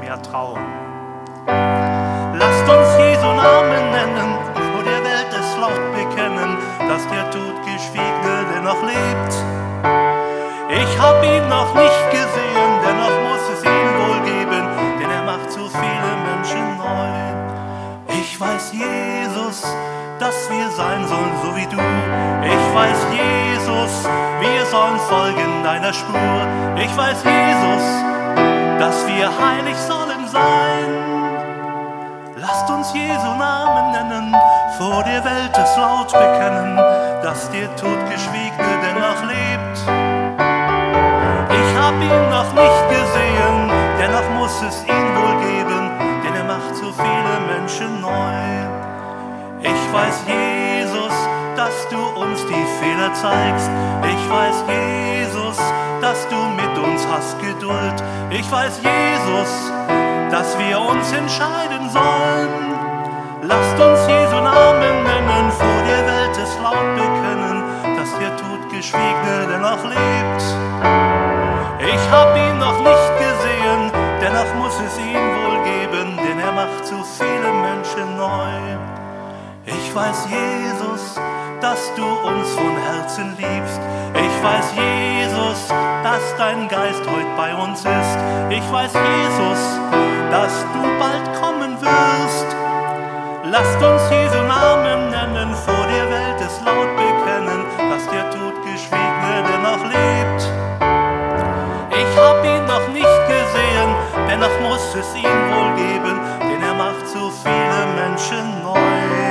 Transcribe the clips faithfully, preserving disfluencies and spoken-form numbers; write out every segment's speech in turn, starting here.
mehr trauen. Lasst uns Jesu Namen nennen, vor der Welt es laut bekennen, dass der Totgeschwiegene dennoch lebt. Ich hab ihn noch nicht gesehen, dennoch muss es ihn wohl geben, denn er macht so viele Menschen neu. Ich weiß, Jesus, dass wir sein sollen, so wie du. Ich weiß, Jesus, wir sollen folgen deiner Spur. Ich weiß, Jesus, dass wir heilig sollen sein. Lasst uns Jesu Namen nennen, vor der Welt es laut bekennen, dass der Totgeschwiegene dennoch lebt. Ich hab ihn noch nicht gesehen, dennoch muss es ihn wohl geben, denn er macht so viele Menschen neu. Ich weiß, Jesus, dass du uns die Fehler zeigst. Ich weiß, Jesus, dass du mit uns hast Geduld. Ich weiß, Jesus, dass wir uns entscheiden sollen. Lasst uns Jesu Namen nennen, vor der Welt es laut bekennen, dass der Totgeschwiegene dennoch lebt. Ich hab ihn noch nicht gesehen, dennoch muss es ihn wohl geben, denn er macht so viele Menschen neu. Ich weiß, Jesus, dass du uns von Herzen liebst. Ich weiß, Jesus, dass dein Geist heute bei uns ist. Ich weiß, Jesus, dass du bald kommen wirst. Lasst uns Jesu Namen nennen, vor der Welt es laut bekennen, dass der Totgeschwiegene dennoch lebt. Ich hab ihn noch nicht gesehen, dennoch muss es ihn wohl geben, denn er macht so viele Menschen neu.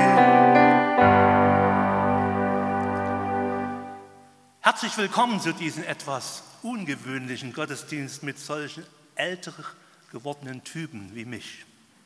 Herzlich willkommen zu diesem etwas ungewöhnlichen Gottesdienst mit solchen älter gewordenen Typen wie mich.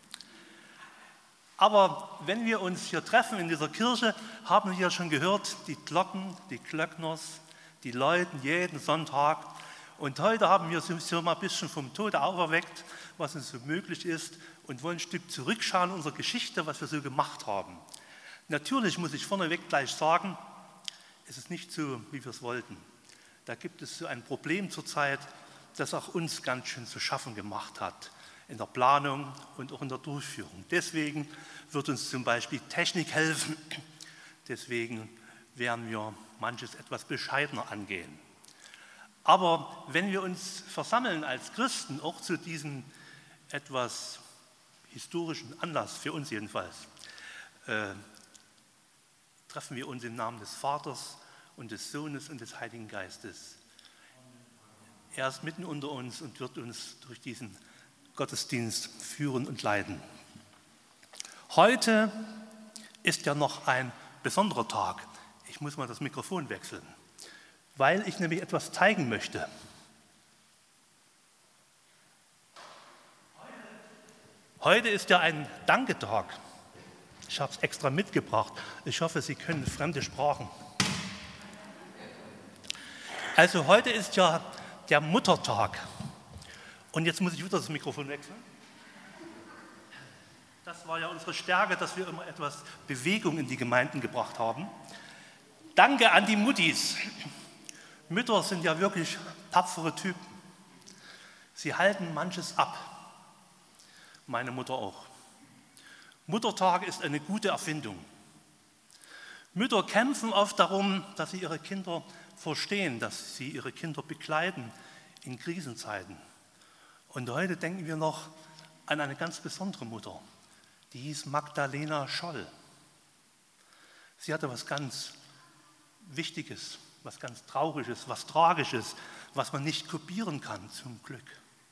Aber wenn wir uns hier treffen in dieser Kirche, haben wir ja schon gehört, die Glocken, die Glöckners, die läuten jeden Sonntag. Und heute haben wir uns so mal ein bisschen vom Tode auferweckt, was uns so möglich ist, und wollen ein Stück zurückschauen in unserer Geschichte, was wir so gemacht haben. Natürlich muss ich vorneweg gleich sagen, es ist nicht so, wie wir es wollten. Da gibt es so ein Problem zurzeit, das auch uns ganz schön zu schaffen gemacht hat, in der Planung und auch in der Durchführung. Deswegen wird uns zum Beispiel Technik helfen. Deswegen werden wir manches etwas bescheidener angehen. Aber wenn wir uns versammeln als Christen, auch zu diesem etwas historischen Anlass, für uns jedenfalls, äh, treffen wir uns im Namen des Vaters und des Sohnes und des Heiligen Geistes. Er ist mitten unter uns und wird uns durch diesen Gottesdienst führen und leiten. Heute ist ja noch ein besonderer Tag. Ich muss mal das Mikrofon wechseln, weil ich nämlich etwas zeigen möchte. Heute ist ja ein Danketag. Ich habe es extra mitgebracht. Ich hoffe, Sie können fremde Sprachen. Also heute ist ja der Muttertag. Und jetzt muss ich wieder das Mikrofon wechseln. Das war ja unsere Stärke, dass wir immer etwas Bewegung in die Gemeinden gebracht haben. Danke an die Muttis. Mütter sind ja wirklich tapfere Typen. Sie halten manches ab. Meine Mutter auch. Muttertag ist eine gute Erfindung. Mütter kämpfen oft darum, dass sie ihre Kinder verstehen, dass sie ihre Kinder begleiten in Krisenzeiten. Und heute denken wir noch an eine ganz besondere Mutter, die hieß Magdalena Scholl. Sie hatte was ganz Wichtiges, was ganz Trauriges, was Tragisches, was man nicht kopieren kann, zum Glück.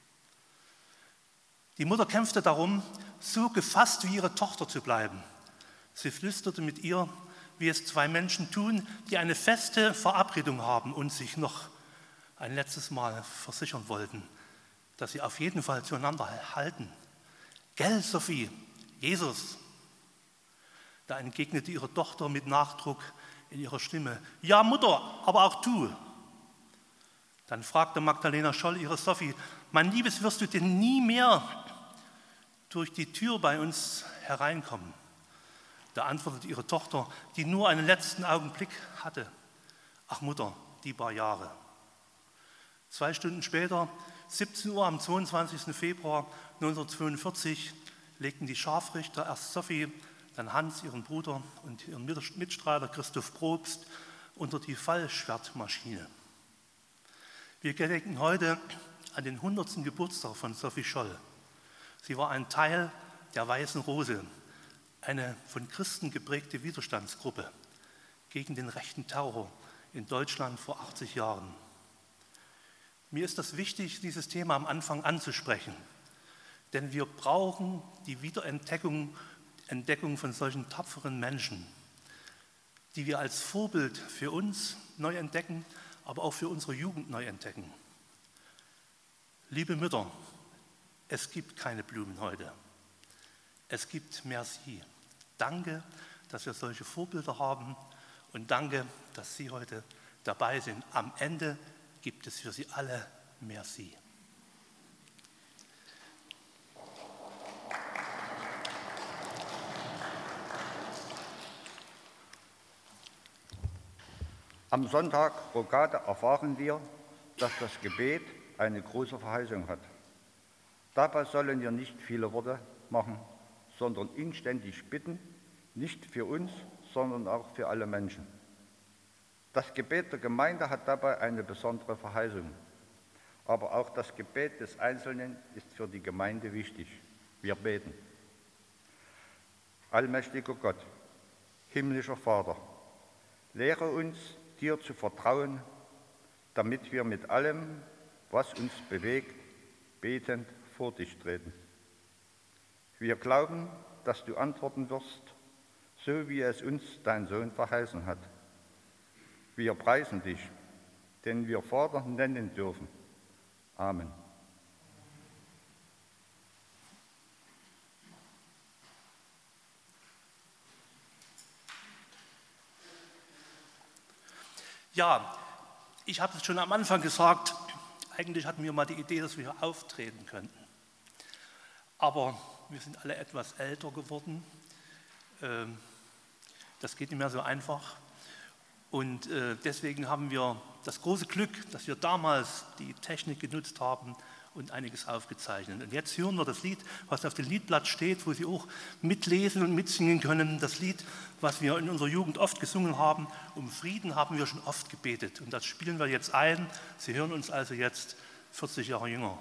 Die Mutter kämpfte darum, so gefasst wie ihre Tochter zu bleiben. Sie flüsterte mit ihr, wie es zwei Menschen tun, die eine feste Verabredung haben und sich noch ein letztes Mal versichern wollten, dass sie auf jeden Fall zueinander halten. Gell, Sophie, Jesus. Da entgegnete ihre Tochter mit Nachdruck in ihrer Stimme, ja Mutter, aber auch du. Dann fragte Magdalena Scholl ihre Sophie, mein Liebes, wirst du denn nie mehr durch die Tür bei uns hereinkommen? Da antwortete ihre Tochter, die nur einen letzten Augenblick hatte, ach Mutter, die paar Jahre. Zwei Stunden später siebzehn Uhr am zweiundzwanzigsten Februar neunzehnhundertzweiundvierzig legten die Scharfrichter erst Sophie, dann Hans, ihren Bruder, und ihren Mitstreiter Christoph Probst unter die Fallschwertmaschine. Wir gedenken heute an den hundertsten Geburtstag von Sophie Scholl. Sie war ein Teil der Weißen Rose, eine von Christen geprägte Widerstandsgruppe gegen den rechten Terror in Deutschland vor achtzig Jahren. Mir ist das wichtig, dieses Thema am Anfang anzusprechen, denn wir brauchen die Wiederentdeckung Entdeckung von solchen tapferen Menschen, die wir als Vorbild für uns neu entdecken, aber auch für unsere Jugend neu entdecken. Liebe Mütter, es gibt keine Blumen heute. Es gibt Merci. Danke, dass wir solche Vorbilder haben und danke, dass Sie heute dabei sind. Am Ende gibt es für Sie alle Merci. Am Sonntag Rogate erfahren wir, dass das Gebet eine große Verheißung hat. Dabei sollen wir nicht viele Worte machen, sondern inständig bitten, nicht für uns, sondern auch für alle Menschen. Das Gebet der Gemeinde hat dabei eine besondere Verheißung. Aber auch das Gebet des Einzelnen ist für die Gemeinde wichtig. Wir beten. Allmächtiger Gott, himmlischer Vater, lehre uns, dir zu vertrauen, damit wir mit allem, was uns bewegt, betend vor dich treten. Wir glauben, dass du antworten wirst, so wie es uns dein Sohn verheißen hat. Wir preisen dich, den wir Vater nennen dürfen. Amen. Ja, ich habe es schon am Anfang gesagt, eigentlich hatten wir mal die Idee, dass wir hier auftreten könnten. Aber wir sind alle etwas älter geworden. Das geht nicht mehr so einfach. Und deswegen haben wir das große Glück, dass wir damals die Technik genutzt haben und einiges aufgezeichnet. Und jetzt hören wir das Lied, was auf dem Liedblatt steht, wo Sie auch mitlesen und mitsingen können. Das Lied, was wir in unserer Jugend oft gesungen haben. Um Frieden haben wir schon oft gebetet. Und das spielen wir jetzt ein. Sie hören uns also jetzt vierzig Jahre jünger.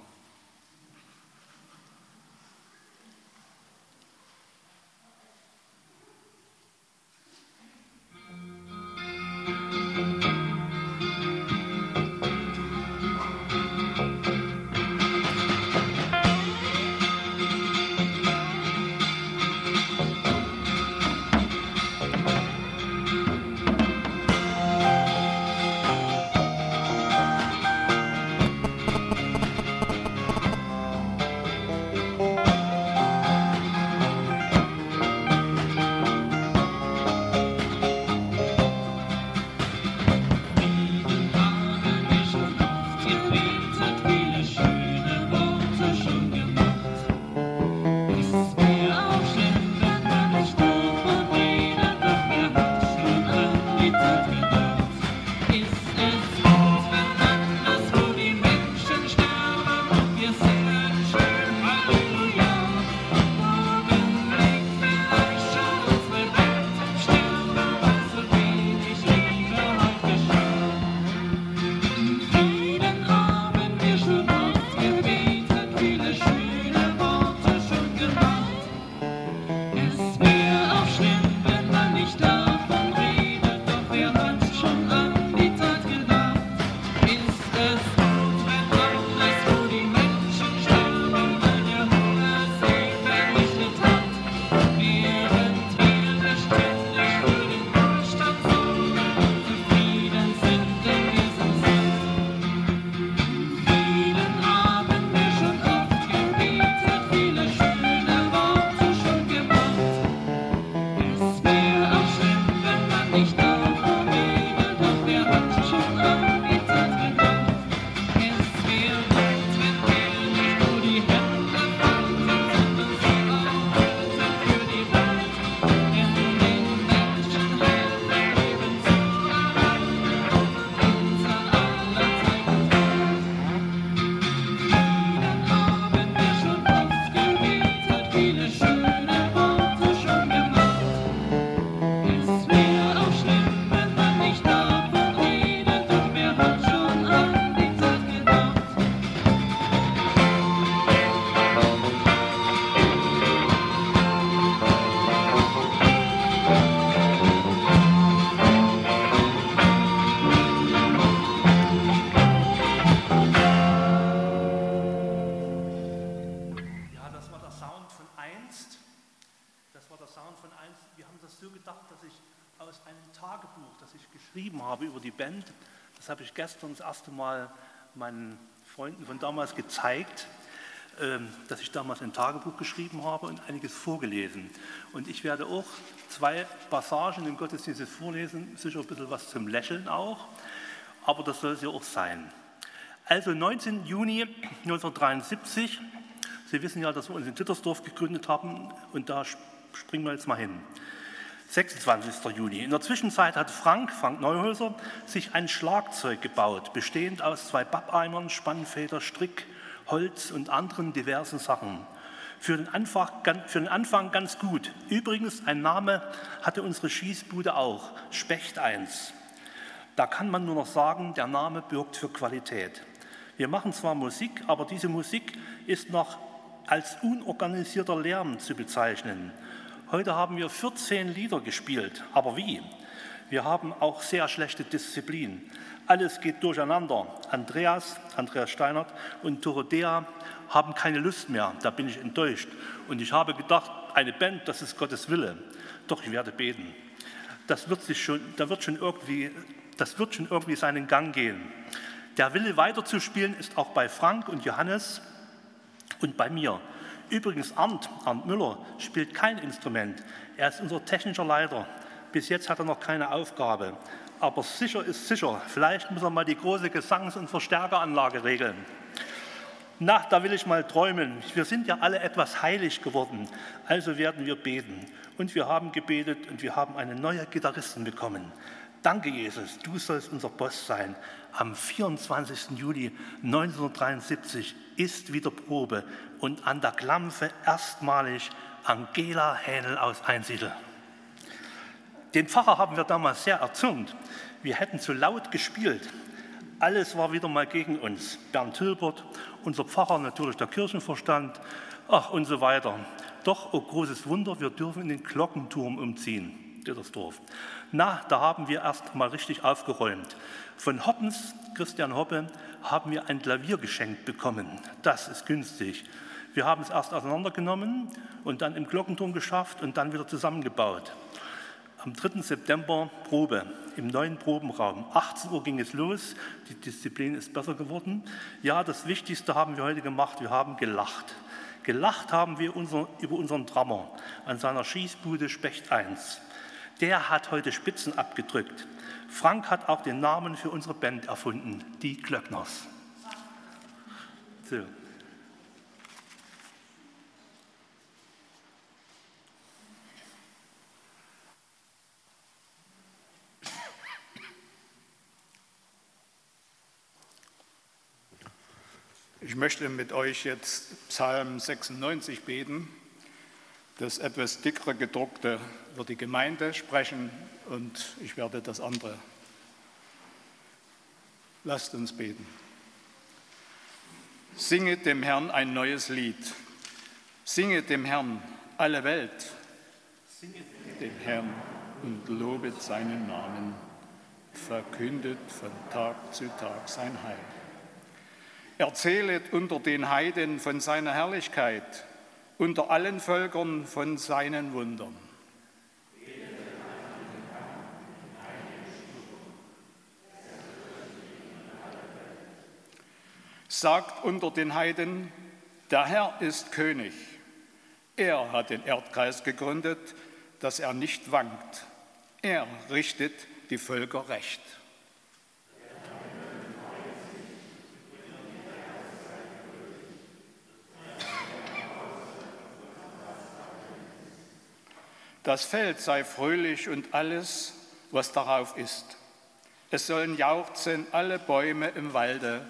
Sound von eins. Wir haben das so gedacht, dass ich aus einem Tagebuch, das ich geschrieben habe über die Band, das habe ich gestern das erste Mal meinen Freunden von damals gezeigt, dass ich damals ein Tagebuch geschrieben habe und einiges vorgelesen. Und ich werde auch zwei Passagen im Gottesdienst vorlesen, sicher ein bisschen was zum Lächeln auch, aber das soll es ja auch sein. Also neunzehnten Juni neunzehnhundertdreiundsiebzig, Sie wissen ja, dass wir uns in Dittersdorf gegründet haben und da springen wir jetzt mal hin. sechsundzwanzigsten Juni. In der Zwischenzeit hat Frank, Frank Neuhäuser, sich ein Schlagzeug gebaut, bestehend aus zwei Pappeimern, Spannfeder, Strick, Holz und anderen diversen Sachen. Für den, Anfang, für den Anfang ganz gut. Übrigens, ein Name hatte unsere Schießbude auch, Specht eins. Da kann man nur noch sagen, der Name bürgt für Qualität. Wir machen zwar Musik, aber diese Musik ist noch als unorganisierter Lärm zu bezeichnen. Heute haben wir vierzehn Lieder gespielt, aber wie? Wir haben auch sehr schlechte Disziplin. Alles geht durcheinander. Andreas, Andreas Steinert und Dorothea haben keine Lust mehr. Da bin ich enttäuscht. Und ich habe gedacht, eine Band, das ist Gottes Wille. Doch ich werde beten. Das wird sich schon, da wird schon irgendwie, das wird schon irgendwie seinen Gang gehen. Der Wille weiterzuspielen ist auch bei Frank und Johannes und bei mir. Übrigens Arndt, Arndt Müller, spielt kein Instrument. Er ist unser technischer Leiter. Bis jetzt hat er noch keine Aufgabe. Aber sicher ist sicher, vielleicht muss er mal die große Gesangs- und Verstärkeranlage regeln. Na, da will ich mal träumen. Wir sind ja alle etwas heilig geworden, also werden wir beten. Und wir haben gebetet und wir haben eine neue Gitarristin bekommen. Danke, Jesus, du sollst unser Boss sein. Am vierundzwanzigsten Juli neunzehnhundertdreiundsiebzig ist wieder Probe und an der Klampfe erstmalig Angela Hähnel aus Einsiedel. Den Pfarrer haben wir damals sehr erzürnt. Wir hätten zu laut gespielt. Alles war wieder mal gegen uns. Bernd Hilbert, unser Pfarrer, natürlich der Kirchenvorstand, ach und so weiter. Doch, oh großes Wunder, wir dürfen in den Glockenturm umziehen, Dittersdorf. Na, da haben wir erst mal richtig aufgeräumt. Von Hoppens, Christian Hoppe, haben wir ein Klavier geschenkt bekommen. Das ist günstig. Wir haben es erst auseinandergenommen und dann im Glockenturm geschafft und dann wieder zusammengebaut. Am dritten September Probe im neuen Probenraum. achtzehn Uhr ging es los, die Disziplin ist besser geworden. Ja, das Wichtigste haben wir heute gemacht, wir haben gelacht. Gelacht haben wir unser, über unseren Drummer an seiner Schießbude Specht eins. Der hat heute Spitzen abgedrückt. Frank hat auch den Namen für unsere Band erfunden, die Glöckners. So. Ich möchte mit euch jetzt Psalm sechsundneunzig beten. Das etwas dickere gedruckte wird die Gemeinde sprechen und ich werde das andere. Lasst uns beten. Singet dem Herrn ein neues Lied. Singet dem Herrn alle Welt. Singet dem Herrn und lobet seinen Namen. Verkündet von Tag zu Tag sein Heil. Erzählet unter den Heiden von seiner Herrlichkeit, unter allen Völkern von seinen Wundern. Sagt unter den Heiden, der Herr ist König. Er hat den Erdkreis gegründet, dass er nicht wankt. Er richtet die Völker recht. Das Feld sei fröhlich und alles, was darauf ist. Es sollen jauchzen alle Bäume im Walde.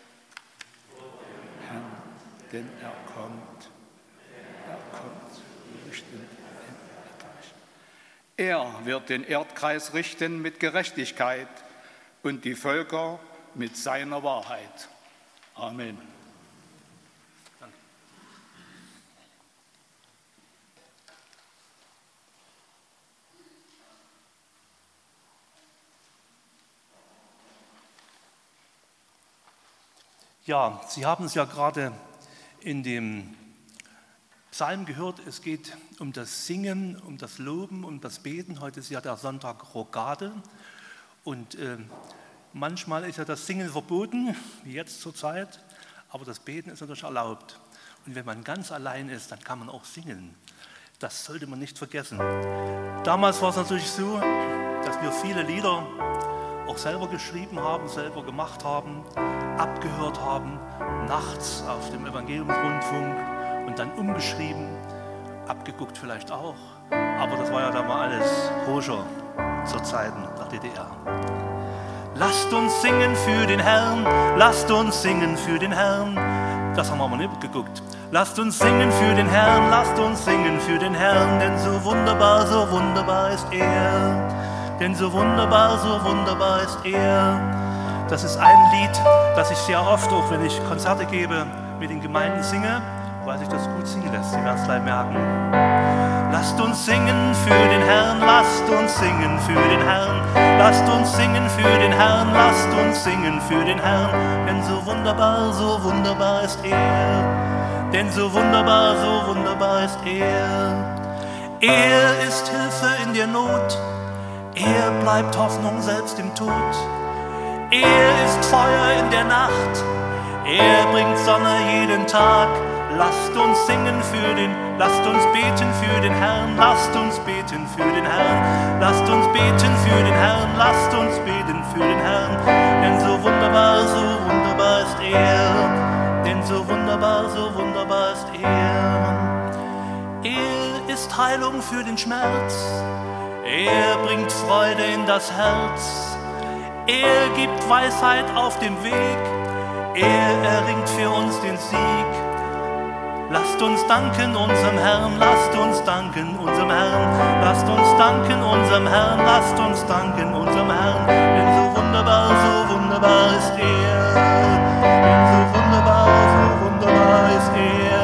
Herr, denn er kommt, er kommt, richten den Erdreich. Er wird den Erdkreis richten mit Gerechtigkeit und die Völker mit seiner Wahrheit. Amen. Ja, Sie haben es ja gerade in dem Psalm gehört, es geht um das Singen, um das Loben, um das Beten. Heute ist ja der Sonntag Rogade und äh, manchmal ist ja das Singen verboten, wie jetzt zur Zeit, aber das Beten ist natürlich erlaubt. Und wenn man ganz allein ist, dann kann man auch singen. Das sollte man nicht vergessen. Damals war es natürlich so, dass wir viele Lieder auch selber geschrieben haben, selber gemacht haben, abgehört haben, nachts auf dem Evangeliumsrundfunk und dann umgeschrieben, abgeguckt vielleicht auch. Aber das war ja dann mal alles koscher zur Zeiten der D D R. Lasst uns singen für den Herrn, lasst uns singen für den Herrn. Das haben wir aber nicht geguckt. Lasst uns singen für den Herrn, lasst uns singen für den Herrn, denn so wunderbar, so wunderbar ist er. Denn so wunderbar, so wunderbar ist er. Das ist ein Lied, das ich sehr oft, auch wenn ich Konzerte gebe, mit den Gemeinden singe, weil sich das gut singen lässt. Sie werden es gleich merken. Lasst uns singen für den Herrn, lasst uns singen für den Herrn. Lasst uns singen für den Herrn, lasst uns singen für den Herrn. Denn so wunderbar, so wunderbar ist er. Denn so wunderbar, so wunderbar ist er. Er ist Hilfe in der Not. Er bleibt Hoffnung selbst im Tod. Er ist Feuer in der Nacht. Er bringt Sonne jeden Tag. Lasst uns singen für den, lasst uns beten für den Herrn. Lasst uns beten für den Herrn. Lasst uns beten für den Herrn. Lasst uns beten für den Herrn. Denn so wunderbar, so wunderbar ist er. Denn so wunderbar, so wunderbar ist er. Er ist Heilung für den Schmerz. Er bringt Freude in das Herz. Er gibt Weisheit auf dem Weg. Er erringt für uns den Sieg. Lasst uns danken unserem Herrn, lasst uns danken unserem Herrn. Lasst uns danken unserem Herrn, lasst uns danken unserem Herrn. Denn so wunderbar, so wunderbar ist er. Denn so wunderbar, so wunderbar ist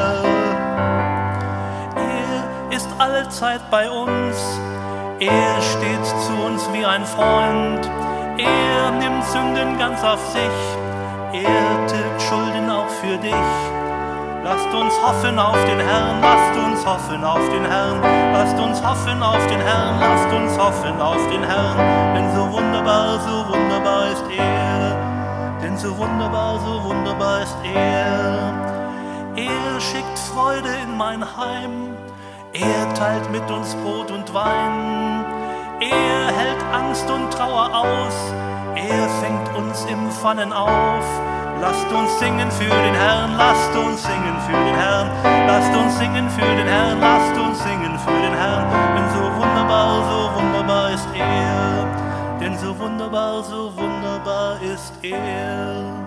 er. Er ist allezeit bei uns. Er steht zu uns wie ein Freund, er nimmt Sünden ganz auf sich, er tilgt Schulden auch für dich. Lasst uns hoffen auf den Herrn, lasst uns hoffen auf den Herrn, lasst uns hoffen auf den Herrn, lasst uns hoffen auf den Herrn. Denn so wunderbar, so wunderbar ist er, denn so wunderbar, so wunderbar ist er. Er schickt Freude in mein Heim. Er teilt mit uns Brot und Wein, er hält Angst und Trauer aus, er fängt uns im Fallen auf. Lasst uns singen für den Herrn, lasst uns singen für den Herrn, lasst uns singen für den Herrn, lasst uns singen für den Herrn. Denn so wunderbar, so wunderbar ist er, denn so wunderbar, so wunderbar ist er.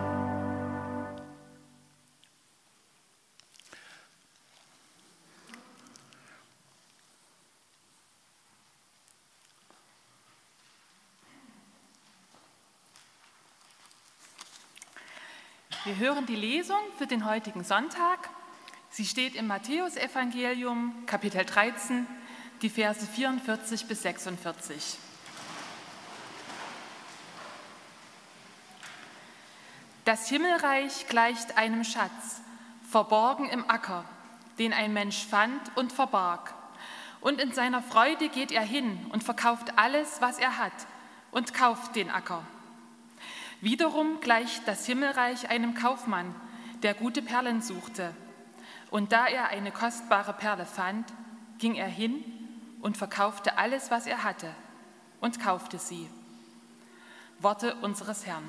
Wir hören die Lesung für den heutigen Sonntag. Sie steht im Matthäusevangelium, Kapitel dreizehn, die Verse vierundvierzig bis sechsundvierzig. Das Himmelreich gleicht einem Schatz, verborgen im Acker, den ein Mensch fand und verbarg. Und in seiner Freude geht er hin und verkauft alles, was er hat, und kauft den Acker. Wiederum gleicht das Himmelreich einem Kaufmann, der gute Perlen suchte. Und da er eine kostbare Perle fand, ging er hin und verkaufte alles, was er hatte, und kaufte sie. Worte unseres Herrn.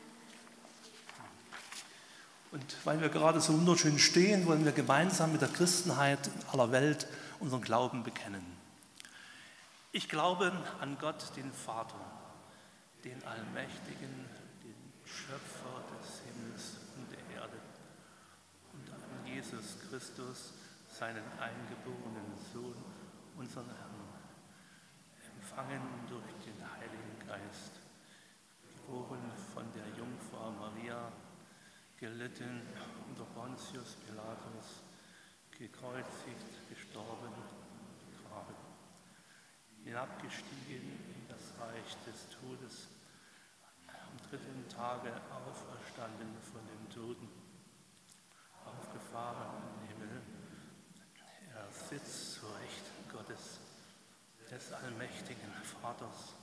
Und weil wir gerade so wunderschön stehen, wollen wir gemeinsam mit der Christenheit aller Welt unseren Glauben bekennen. Ich glaube an Gott, den Vater, den Allmächtigen, Schöpfer des Himmels und der Erde, und an Jesus Christus, seinen eingeborenen Sohn, unseren Herrn, empfangen durch den Heiligen Geist, geboren von der Jungfrau Maria, gelitten unter Pontius Pilatus, gekreuzigt, gestorben, begraben, hinabgestiegen in das Reich des Todes, am dritten Tage auferstanden von den Toten, aufgefahren in den Himmel. sitzt zu Rechten Gottes, des allmächtigen Vaters,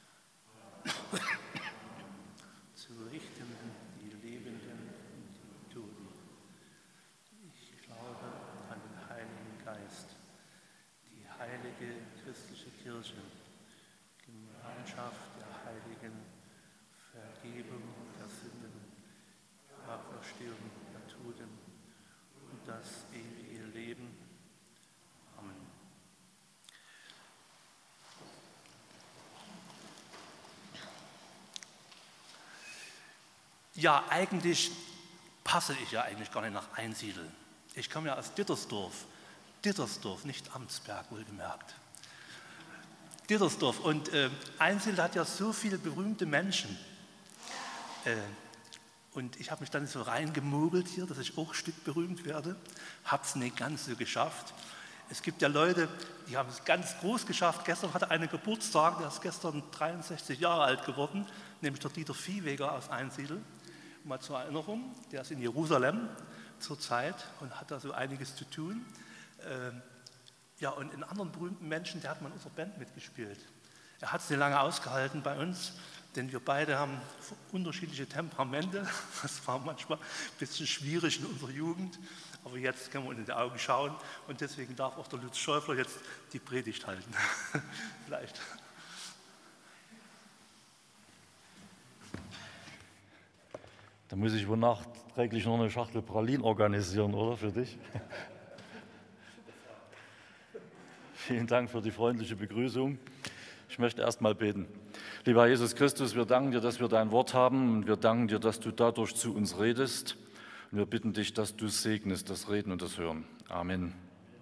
zu richten die Lebenden und die Toten. Ich glaube an den Heiligen Geist, die heilige christliche Kirche, Gemeinschaft der Heiligen, Vergebung der Sünden, Auferstehung der Toten und das ewige Leben. Amen. Ja, eigentlich passe ich ja eigentlich gar nicht nach Einsiedel. Ich komme ja aus Dittersdorf. Dittersdorf, nicht Amtsberg, wohlgemerkt. Dittersdorf. Und äh, Einsiedel hat ja so viele berühmte Menschen. Äh, und ich habe mich dann so reingemogelt hier, dass ich auch ein Stück berühmt werde. Habe es nicht ganz so geschafft. Es gibt ja Leute, die haben es ganz groß geschafft. Gestern hatte einer Geburtstag, der ist gestern dreiundsechzig Jahre alt geworden, nämlich der Dieter Viehweger aus Einsiedel. Mal zur Erinnerung, der ist in Jerusalem zurzeit und hat da so einiges zu tun. Ähm, ja, und in anderen berühmten Menschen, der hat mal in unserer Band mitgespielt. Er hat es nicht lange ausgehalten bei uns, denn wir beide haben unterschiedliche Temperamente. Das war manchmal ein bisschen schwierig in unserer Jugend, aber jetzt können wir uns in die Augen schauen und deswegen darf auch der Lutz Schäufler jetzt die Predigt halten. Vielleicht. Da muss ich wohl nachträglich noch eine Schachtel Pralinen organisieren, oder, für dich? Vielen Dank für die freundliche Begrüßung. Ich möchte erst mal beten. Lieber Herr Jesus Christus, wir danken dir, dass wir dein Wort haben und wir danken dir, dass du dadurch zu uns redest. Und wir bitten dich, dass du segnest das Reden und das Hören. Amen.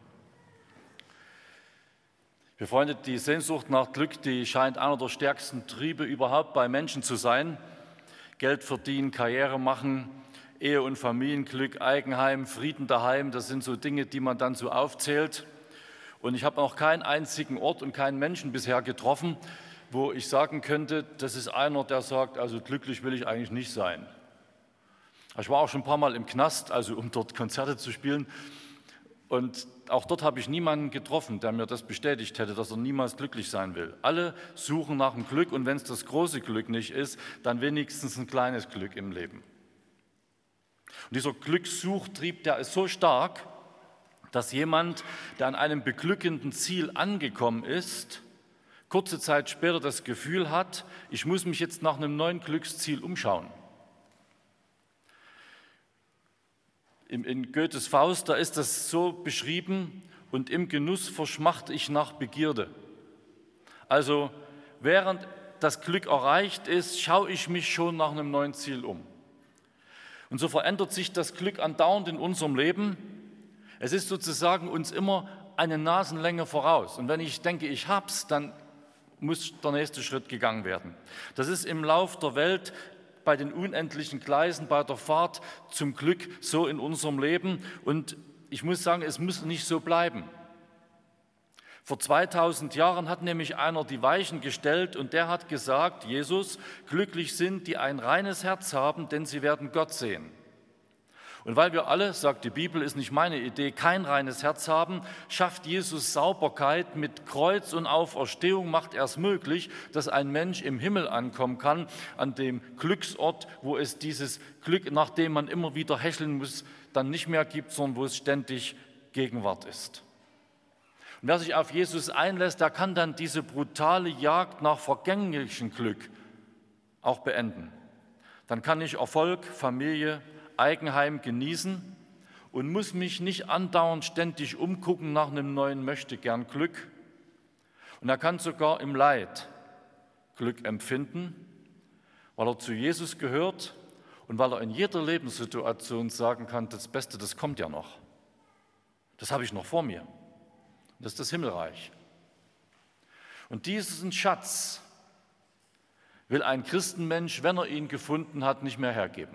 Wir Freunde, die Sehnsucht nach Glück, die scheint einer der stärksten Triebe überhaupt bei Menschen zu sein. Geld verdienen, Karriere machen, Ehe- und Familienglück, Eigenheim, Frieden daheim, das sind so Dinge, die man dann so aufzählt. Und ich habe noch keinen einzigen Ort und keinen Menschen bisher getroffen, wo ich sagen könnte, das ist einer, der sagt, also glücklich will ich eigentlich nicht sein. Ich war auch schon ein paar Mal im Knast, also um dort Konzerte zu spielen. Und auch dort habe ich niemanden getroffen, der mir das bestätigt hätte, dass er niemals glücklich sein will. Alle suchen nach dem Glück und wenn es das große Glück nicht ist, dann wenigstens ein kleines Glück im Leben. Und dieser Glückssuchtrieb, der ist so stark, dass jemand, der an einem beglückenden Ziel angekommen ist, kurze Zeit später das Gefühl hat, ich muss mich jetzt nach einem neuen Glücksziel umschauen. In Goethes Faust, da ist das so beschrieben, und im Genuss verschmachte ich nach Begierde. Also während das Glück erreicht ist, schaue ich mich schon nach einem neuen Ziel um. Und so verändert sich das Glück andauernd in unserem Leben. Es ist sozusagen uns immer eine Nasenlänge voraus. Und wenn ich denke, ich hab's, dann muss der nächste Schritt gegangen werden. Das ist im Lauf der Welt bei den unendlichen Gleisen, bei der Fahrt zum Glück so in unserem Leben. Und ich muss sagen, es muss nicht so bleiben. Vor zweitausend Jahren hat nämlich einer die Weichen gestellt und der hat gesagt, Jesus, glücklich sind, die ein reines Herz haben, denn sie werden Gott sehen. Und weil wir alle, sagt die Bibel, ist nicht meine Idee, kein reines Herz haben, schafft Jesus Sauberkeit mit Kreuz und Auferstehung, macht er es möglich, dass ein Mensch im Himmel ankommen kann, an dem Glücksort, wo es dieses Glück, nach dem man immer wieder hecheln muss, dann nicht mehr gibt, sondern wo es ständig Gegenwart ist. Und wer sich auf Jesus einlässt, der kann dann diese brutale Jagd nach vergänglichem Glück auch beenden. Dann kann ich Erfolg, Familie, Eigenheim genießen und muss mich nicht andauernd ständig umgucken nach einem neuen Möchtegern-Glück. Und er kann sogar im Leid Glück empfinden, weil er zu Jesus gehört und weil er in jeder Lebenssituation sagen kann, das Beste, das kommt ja noch. Das habe ich noch vor mir. Das ist das Himmelreich. Und diesen Schatz will ein Christenmensch, wenn er ihn gefunden hat, nicht mehr hergeben.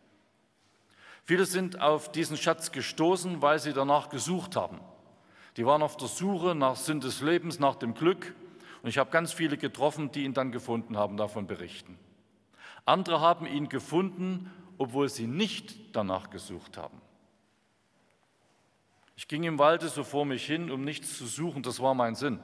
Viele sind auf diesen Schatz gestoßen, weil sie danach gesucht haben. Die waren auf der Suche nach Sinn des Lebens, nach dem Glück. Und ich habe ganz viele getroffen, die ihn dann gefunden haben, davon berichten. Andere haben ihn gefunden, obwohl sie nicht danach gesucht haben. Ich ging im Walde so vor mich hin, um nichts zu suchen, das war mein Sinn.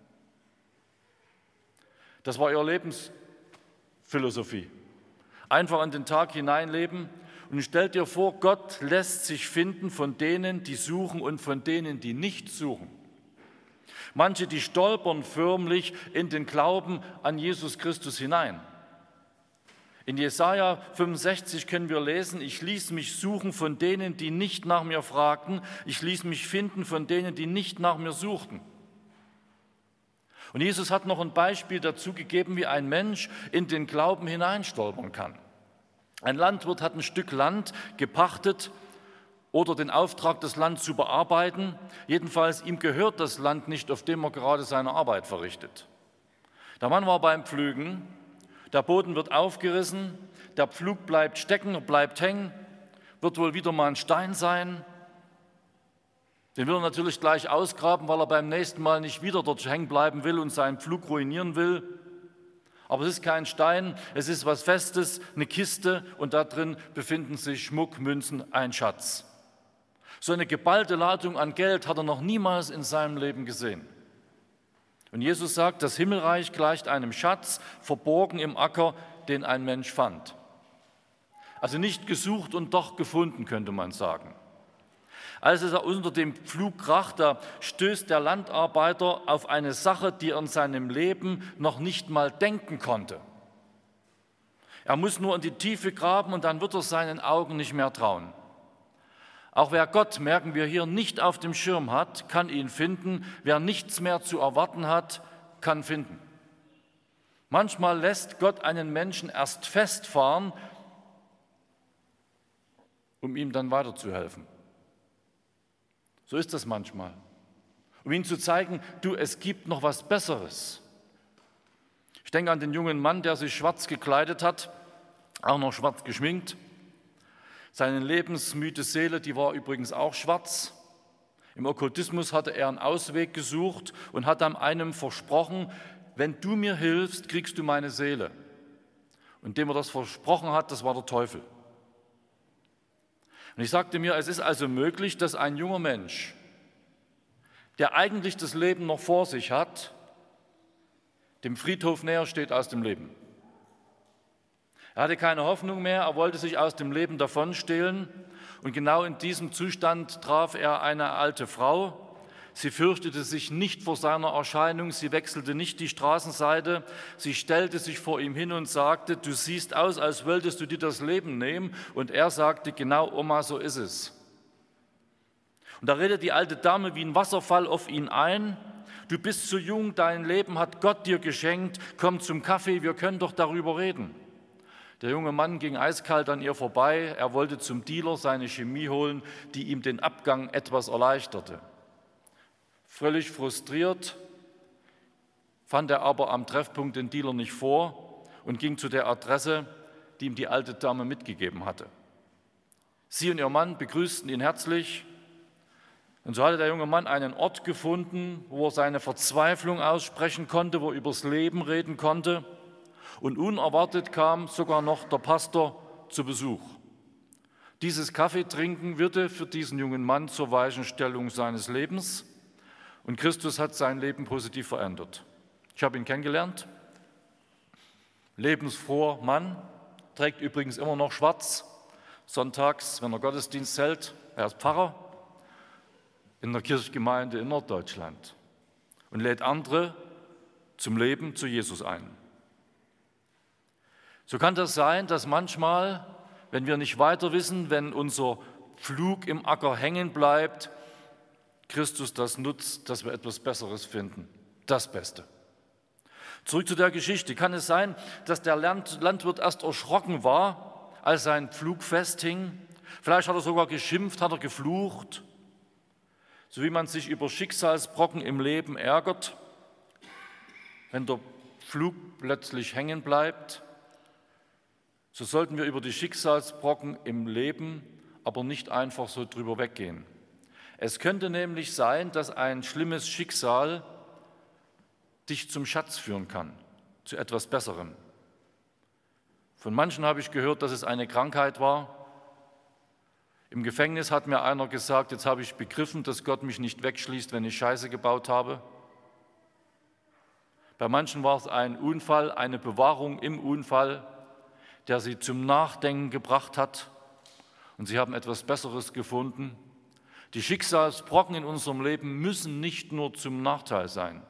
Das war ihre Lebensphilosophie. Einfach in den Tag hineinleben und stell dir vor, Gott lässt sich finden von denen, die suchen und von denen, die nicht suchen. Manche, die stolpern förmlich in den Glauben an Jesus Christus hinein. In Jesaja fünfundsechzig können wir lesen, ich ließ mich suchen von denen, die nicht nach mir fragten, ich ließ mich finden von denen, die nicht nach mir suchten. Und Jesus hat noch ein Beispiel dazu gegeben, wie ein Mensch in den Glauben hineinstolpern kann. Ein Landwirt hat ein Stück Land gepachtet oder den Auftrag, das Land zu bearbeiten. Jedenfalls ihm gehört das Land nicht, auf dem er gerade seine Arbeit verrichtet. Der Mann war beim Pflügen, der Boden wird aufgerissen, der Pflug bleibt stecken, bleibt hängen, wird wohl wieder mal ein Stein sein. Den will er natürlich gleich ausgraben, weil er beim nächsten Mal nicht wieder dort hängen bleiben will und seinen Pflug ruinieren will. Aber es ist kein Stein, es ist was Festes, eine Kiste und da drin befinden sich Schmuck, Münzen, ein Schatz. So eine geballte Ladung an Geld hat er noch niemals in seinem Leben gesehen. Und Jesus sagt, das Himmelreich gleicht einem Schatz, verborgen im Acker, den ein Mensch fand. Also nicht gesucht und doch gefunden, könnte man sagen. Als es unter dem Pflug kracht, da stößt der Landarbeiter auf eine Sache, die er in seinem Leben noch nicht mal denken konnte. Er muss nur in die Tiefe graben und dann wird er seinen Augen nicht mehr trauen. Auch wer Gott, merken wir hier, nicht auf dem Schirm hat, kann ihn finden. Wer nichts mehr zu erwarten hat, kann finden. Manchmal lässt Gott einen Menschen erst festfahren, um ihm dann weiterzuhelfen. So ist das manchmal. Um ihm zu zeigen, du, es gibt noch was Besseres. Ich denke an den jungen Mann, der sich schwarz gekleidet hat, auch noch schwarz geschminkt. Seine lebensmüde Seele, die war übrigens auch schwarz. Im Okkultismus hatte er einen Ausweg gesucht und hat dann einem versprochen, wenn du mir hilfst, kriegst du meine Seele. Und dem er das versprochen hat, das war der Teufel. Und ich sagte mir, es ist also möglich, dass ein junger Mensch, der eigentlich das Leben noch vor sich hat, dem Friedhof näher steht als dem Leben. Er hatte keine Hoffnung mehr, er wollte sich aus dem Leben davonstehlen und genau in diesem Zustand traf er eine alte Frau. Sie fürchtete sich nicht vor seiner Erscheinung, sie wechselte nicht die Straßenseite, sie stellte sich vor ihm hin und sagte, du siehst aus, als wolltest du dir das Leben nehmen. Und er sagte, genau, Oma, so ist es. Und da redet die alte Dame wie ein Wasserfall auf ihn ein, du bist so jung, dein Leben hat Gott dir geschenkt, komm zum Kaffee, wir können doch darüber reden. Der junge Mann ging eiskalt an ihr vorbei, er wollte zum Dealer seine Chemie holen, die ihm den Abgang etwas erleichterte. Völlig frustriert fand er aber am Treffpunkt den Dealer nicht vor und ging zu der Adresse, die ihm die alte Dame mitgegeben hatte. Sie und ihr Mann begrüßten ihn herzlich und so hatte der junge Mann einen Ort gefunden, wo er seine Verzweiflung aussprechen konnte, wo er übers Leben reden konnte. Und unerwartet kam sogar noch der Pastor zu Besuch. Dieses Kaffeetrinken würde für diesen jungen Mann zur Weichenstellung seines Lebens und Christus hat sein Leben positiv verändert. Ich habe ihn kennengelernt, lebensfroher Mann, trägt übrigens immer noch schwarz, sonntags, wenn er Gottesdienst hält, er ist Pfarrer in der Kirchgemeinde in Norddeutschland und lädt andere zum Leben zu Jesus ein. So kann das sein, dass manchmal, wenn wir nicht weiter wissen, wenn unser Pflug im Acker hängen bleibt, Christus das nutzt, dass wir etwas Besseres finden, das Beste. Zurück zu der Geschichte. Kann es sein, dass der Landwirt erst erschrocken war, als sein Pflug festhing? Vielleicht hat er sogar geschimpft, hat er geflucht, so wie man sich über Schicksalsbrocken im Leben ärgert, wenn der Pflug plötzlich hängen bleibt. So sollten wir über die Schicksalsbrocken im Leben aber nicht einfach so drüber weggehen. Es könnte nämlich sein, dass ein schlimmes Schicksal dich zum Schatz führen kann, zu etwas Besserem. Von manchen habe ich gehört, dass es eine Krankheit war. Im Gefängnis hat mir einer gesagt, jetzt habe ich begriffen, dass Gott mich nicht wegschließt, wenn ich Scheiße gebaut habe. Bei manchen war es ein Unfall, eine Bewahrung im Unfall, der sie zum Nachdenken gebracht hat und sie haben etwas Besseres gefunden. Die Schicksalsbrocken in unserem Leben müssen nicht nur zum Nachteil sein.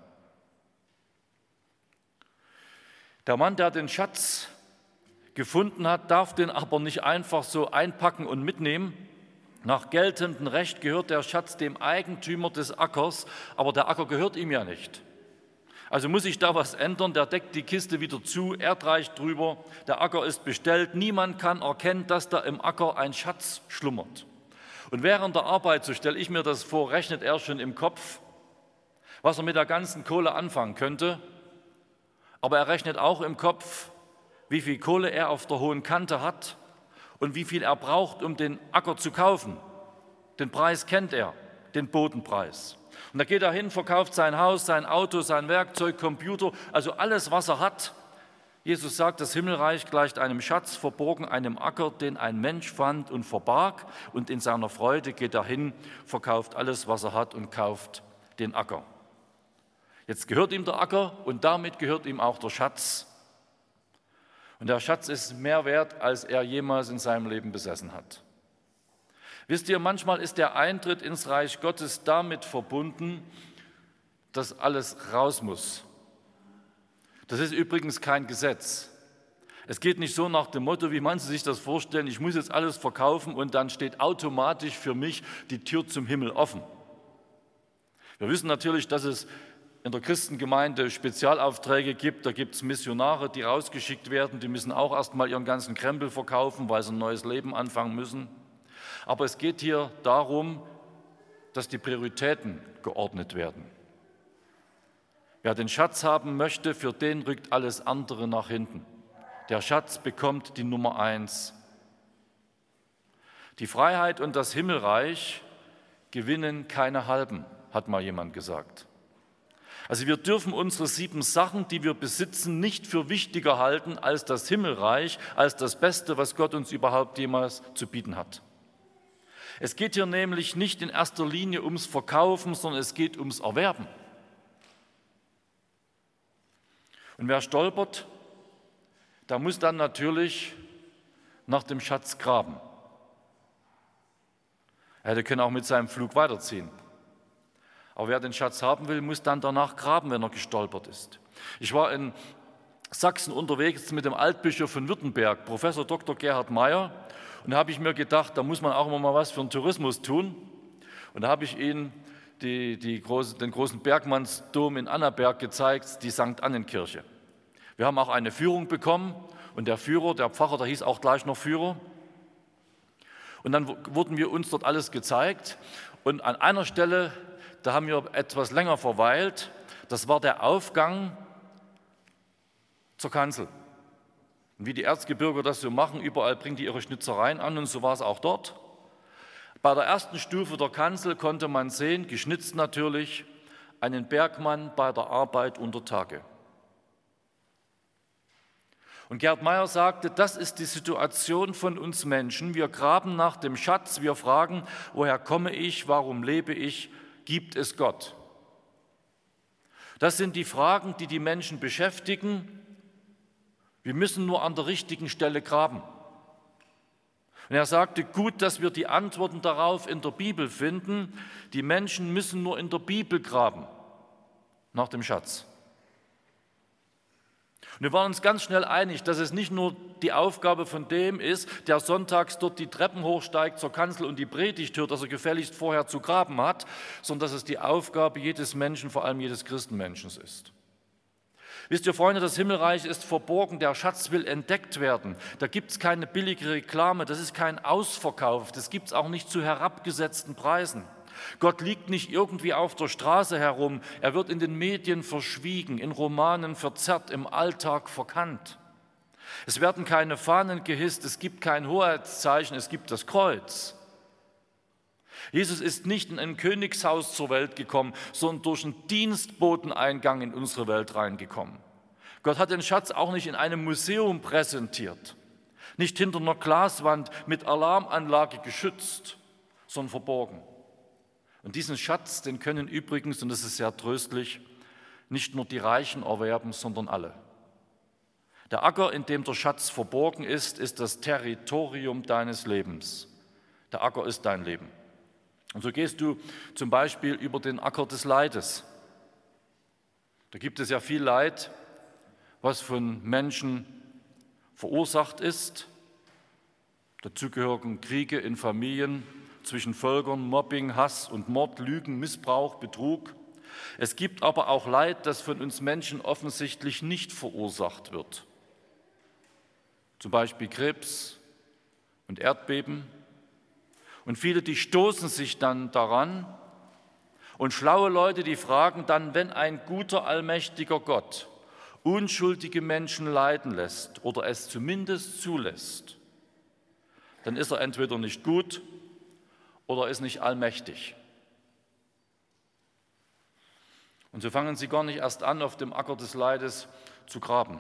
Der Mann, der den Schatz gefunden hat, darf den aber nicht einfach so einpacken und mitnehmen. Nach geltendem Recht gehört der Schatz dem Eigentümer des Ackers, aber der Acker gehört ihm ja nicht. Also muss sich da was ändern, der deckt die Kiste wieder zu, erdreicht drüber, der Acker ist bestellt, niemand kann erkennen, dass da im Acker ein Schatz schlummert. Und während der Arbeit, so stelle ich mir das vor, rechnet er schon im Kopf, was er mit der ganzen Kohle anfangen könnte, aber er rechnet auch im Kopf, wie viel Kohle er auf der hohen Kante hat und wie viel er braucht, um den Acker zu kaufen. Den Preis kennt er, den Bodenpreis. Und da geht er hin, verkauft sein Haus, sein Auto, sein Werkzeug, Computer, also alles, was er hat. Jesus sagt, das Himmelreich gleicht einem Schatz, verborgen einem Acker, den ein Mensch fand und verbarg. Und in seiner Freude geht er hin, verkauft alles, was er hat und kauft den Acker. Jetzt gehört ihm der Acker und damit gehört ihm auch der Schatz. Und der Schatz ist mehr wert, als er jemals in seinem Leben besessen hat. Wisst ihr, manchmal ist der Eintritt ins Reich Gottes damit verbunden, dass alles raus muss. Das ist übrigens kein Gesetz. Es geht nicht so nach dem Motto, wie manche sich das vorstellen, ich muss jetzt alles verkaufen und dann steht automatisch für mich die Tür zum Himmel offen. Wir wissen natürlich, dass es in der Christengemeinde Spezialaufträge gibt, da gibt es Missionare, die rausgeschickt werden, die müssen auch erstmal ihren ganzen Krempel verkaufen, weil sie ein neues Leben anfangen müssen. Aber es geht hier darum, dass die Prioritäten geordnet werden. Wer den Schatz haben möchte, für den rückt alles andere nach hinten. Der Schatz bekommt die Nummer eins. Die Freiheit und das Himmelreich gewinnen keine halben, hat mal jemand gesagt. Also wir dürfen unsere sieben Sachen, die wir besitzen, nicht für wichtiger halten als das Himmelreich, als das Beste, was Gott uns überhaupt jemals zu bieten hat. Es geht hier nämlich nicht in erster Linie ums Verkaufen, sondern es geht ums Erwerben. Und wer stolpert, der muss dann natürlich nach dem Schatz graben. Er hätte können auch mit seinem Flug weiterziehen. Aber wer den Schatz haben will, muss dann danach graben, wenn er gestolpert ist. Ich war in Sachsen unterwegs mit dem Altbischof von Württemberg, Professor Doktor Gerhard Meyer, und da habe ich mir gedacht, da muss man auch immer mal was für den Tourismus tun. Und da habe ich ihm die, die große, den großen Bergmannsdom in Annaberg gezeigt, die Sankt Annenkirche. Wir haben auch eine Führung bekommen und der Führer, der Pfarrer, der hieß auch gleich noch Führer. Und dann wurden wir uns dort alles gezeigt und an einer Stelle, da haben wir etwas länger verweilt, das war der Aufgang zur Kanzel. Und wie die Erzgebirger das so machen, überall bringen die ihre Schnitzereien an und so war es auch dort. Bei der ersten Stufe der Kanzel konnte man sehen, geschnitzt natürlich, einen Bergmann bei der Arbeit unter Tage. Und Gerhard Meyer sagte, das ist die Situation von uns Menschen. Wir graben nach dem Schatz, wir fragen, woher komme ich, warum lebe ich, gibt es Gott? Das sind die Fragen, die die Menschen beschäftigen. Wir müssen nur an der richtigen Stelle graben. Und er sagte, gut, dass wir die Antworten darauf in der Bibel finden. Die Menschen müssen nur in der Bibel graben, nach dem Schatz. Und wir waren uns ganz schnell einig, dass es nicht nur die Aufgabe von dem ist, der sonntags dort die Treppen hochsteigt zur Kanzel und die Predigt hört, dass er gefälligst vorher zu graben hat, sondern dass es die Aufgabe jedes Menschen, vor allem jedes Christenmenschen ist. Wisst ihr, Freunde, das Himmelreich ist verborgen, der Schatz will entdeckt werden. Da gibt es keine billige Reklame, das ist kein Ausverkauf, das gibt es auch nicht zu herabgesetzten Preisen. Gott liegt nicht irgendwie auf der Straße herum, er wird in den Medien verschwiegen, in Romanen verzerrt, im Alltag verkannt. Es werden keine Fahnen gehisst, es gibt kein Hoheitszeichen, es gibt das Kreuz. Jesus ist nicht in ein Königshaus zur Welt gekommen, sondern durch einen Dienstboteneingang in unsere Welt reingekommen. Gott hat den Schatz auch nicht in einem Museum präsentiert. Nicht hinter einer Glaswand mit Alarmanlage geschützt, sondern verborgen. Und diesen Schatz, den können übrigens, und das ist sehr tröstlich, nicht nur die Reichen erwerben, sondern alle. Der Acker, in dem der Schatz verborgen ist, ist das Territorium deines Lebens. Der Acker ist dein Leben. Und so gehst du zum Beispiel über den Acker des Leides. Da gibt es ja viel Leid, was von Menschen verursacht ist. Dazu gehören Kriege in Familien, zwischen Völkern, Mobbing, Hass und Mord, Lügen, Missbrauch, Betrug. Es gibt aber auch Leid, das von uns Menschen offensichtlich nicht verursacht wird. Zum Beispiel Krebs und Erdbeben. Und viele, die stoßen sich dann daran. Und schlaue Leute, die fragen dann, wenn ein guter, allmächtiger Gott unschuldige Menschen leiden lässt oder es zumindest zulässt, dann ist er entweder nicht gut oder ist nicht allmächtig. Und so fangen sie gar nicht erst an, auf dem Acker des Leides zu graben.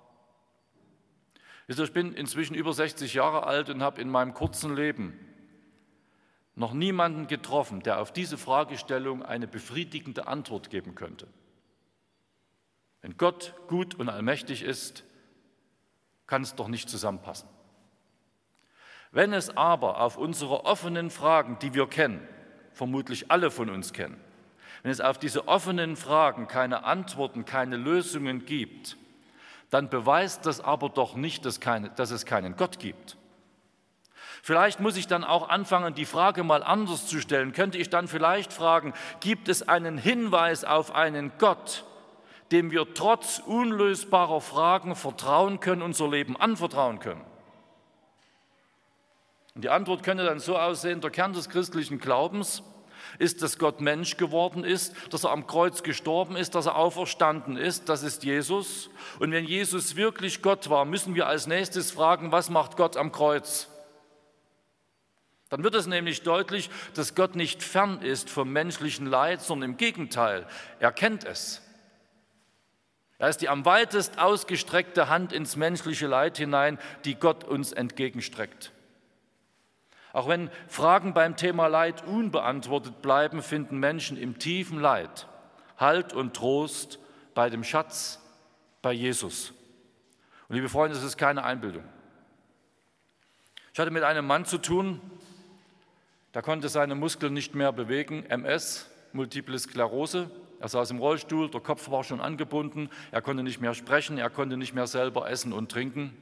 Ich bin inzwischen über sechzig Jahre alt und habe in meinem kurzen Leben noch niemanden getroffen, der auf diese Fragestellung eine befriedigende Antwort geben könnte. Wenn Gott gut und allmächtig ist, kann es doch nicht zusammenpassen. Wenn es aber auf unsere offenen Fragen, die wir kennen, vermutlich alle von uns kennen, wenn es auf diese offenen Fragen keine Antworten, keine Lösungen gibt, dann beweist das aber doch nicht, dass, keine, dass es keinen Gott gibt. Vielleicht muss ich dann auch anfangen, die Frage mal anders zu stellen. Könnte ich dann vielleicht fragen, gibt es einen Hinweis auf einen Gott, dem wir trotz unlösbarer Fragen vertrauen können, unser Leben anvertrauen können? Und die Antwort könnte dann so aussehen, der Kern des christlichen Glaubens ist, dass Gott Mensch geworden ist, dass er am Kreuz gestorben ist, dass er auferstanden ist, das ist Jesus. Und wenn Jesus wirklich Gott war, müssen wir als nächstes fragen, was macht Gott am Kreuz? Dann wird es nämlich deutlich, dass Gott nicht fern ist vom menschlichen Leid, sondern im Gegenteil, er kennt es. Er ist die am weitest ausgestreckte Hand ins menschliche Leid hinein, die Gott uns entgegenstreckt. Auch wenn Fragen beim Thema Leid unbeantwortet bleiben, finden Menschen im tiefen Leid Halt und Trost bei dem Schatz, bei Jesus. Und liebe Freunde, das ist keine Einbildung. Ich hatte mit einem Mann zu tun, der konnte seine Muskeln nicht mehr bewegen, M S, Multiple Sklerose. Er saß im Rollstuhl, der Kopf war schon angebunden, er konnte nicht mehr sprechen, er konnte nicht mehr selber essen und trinken.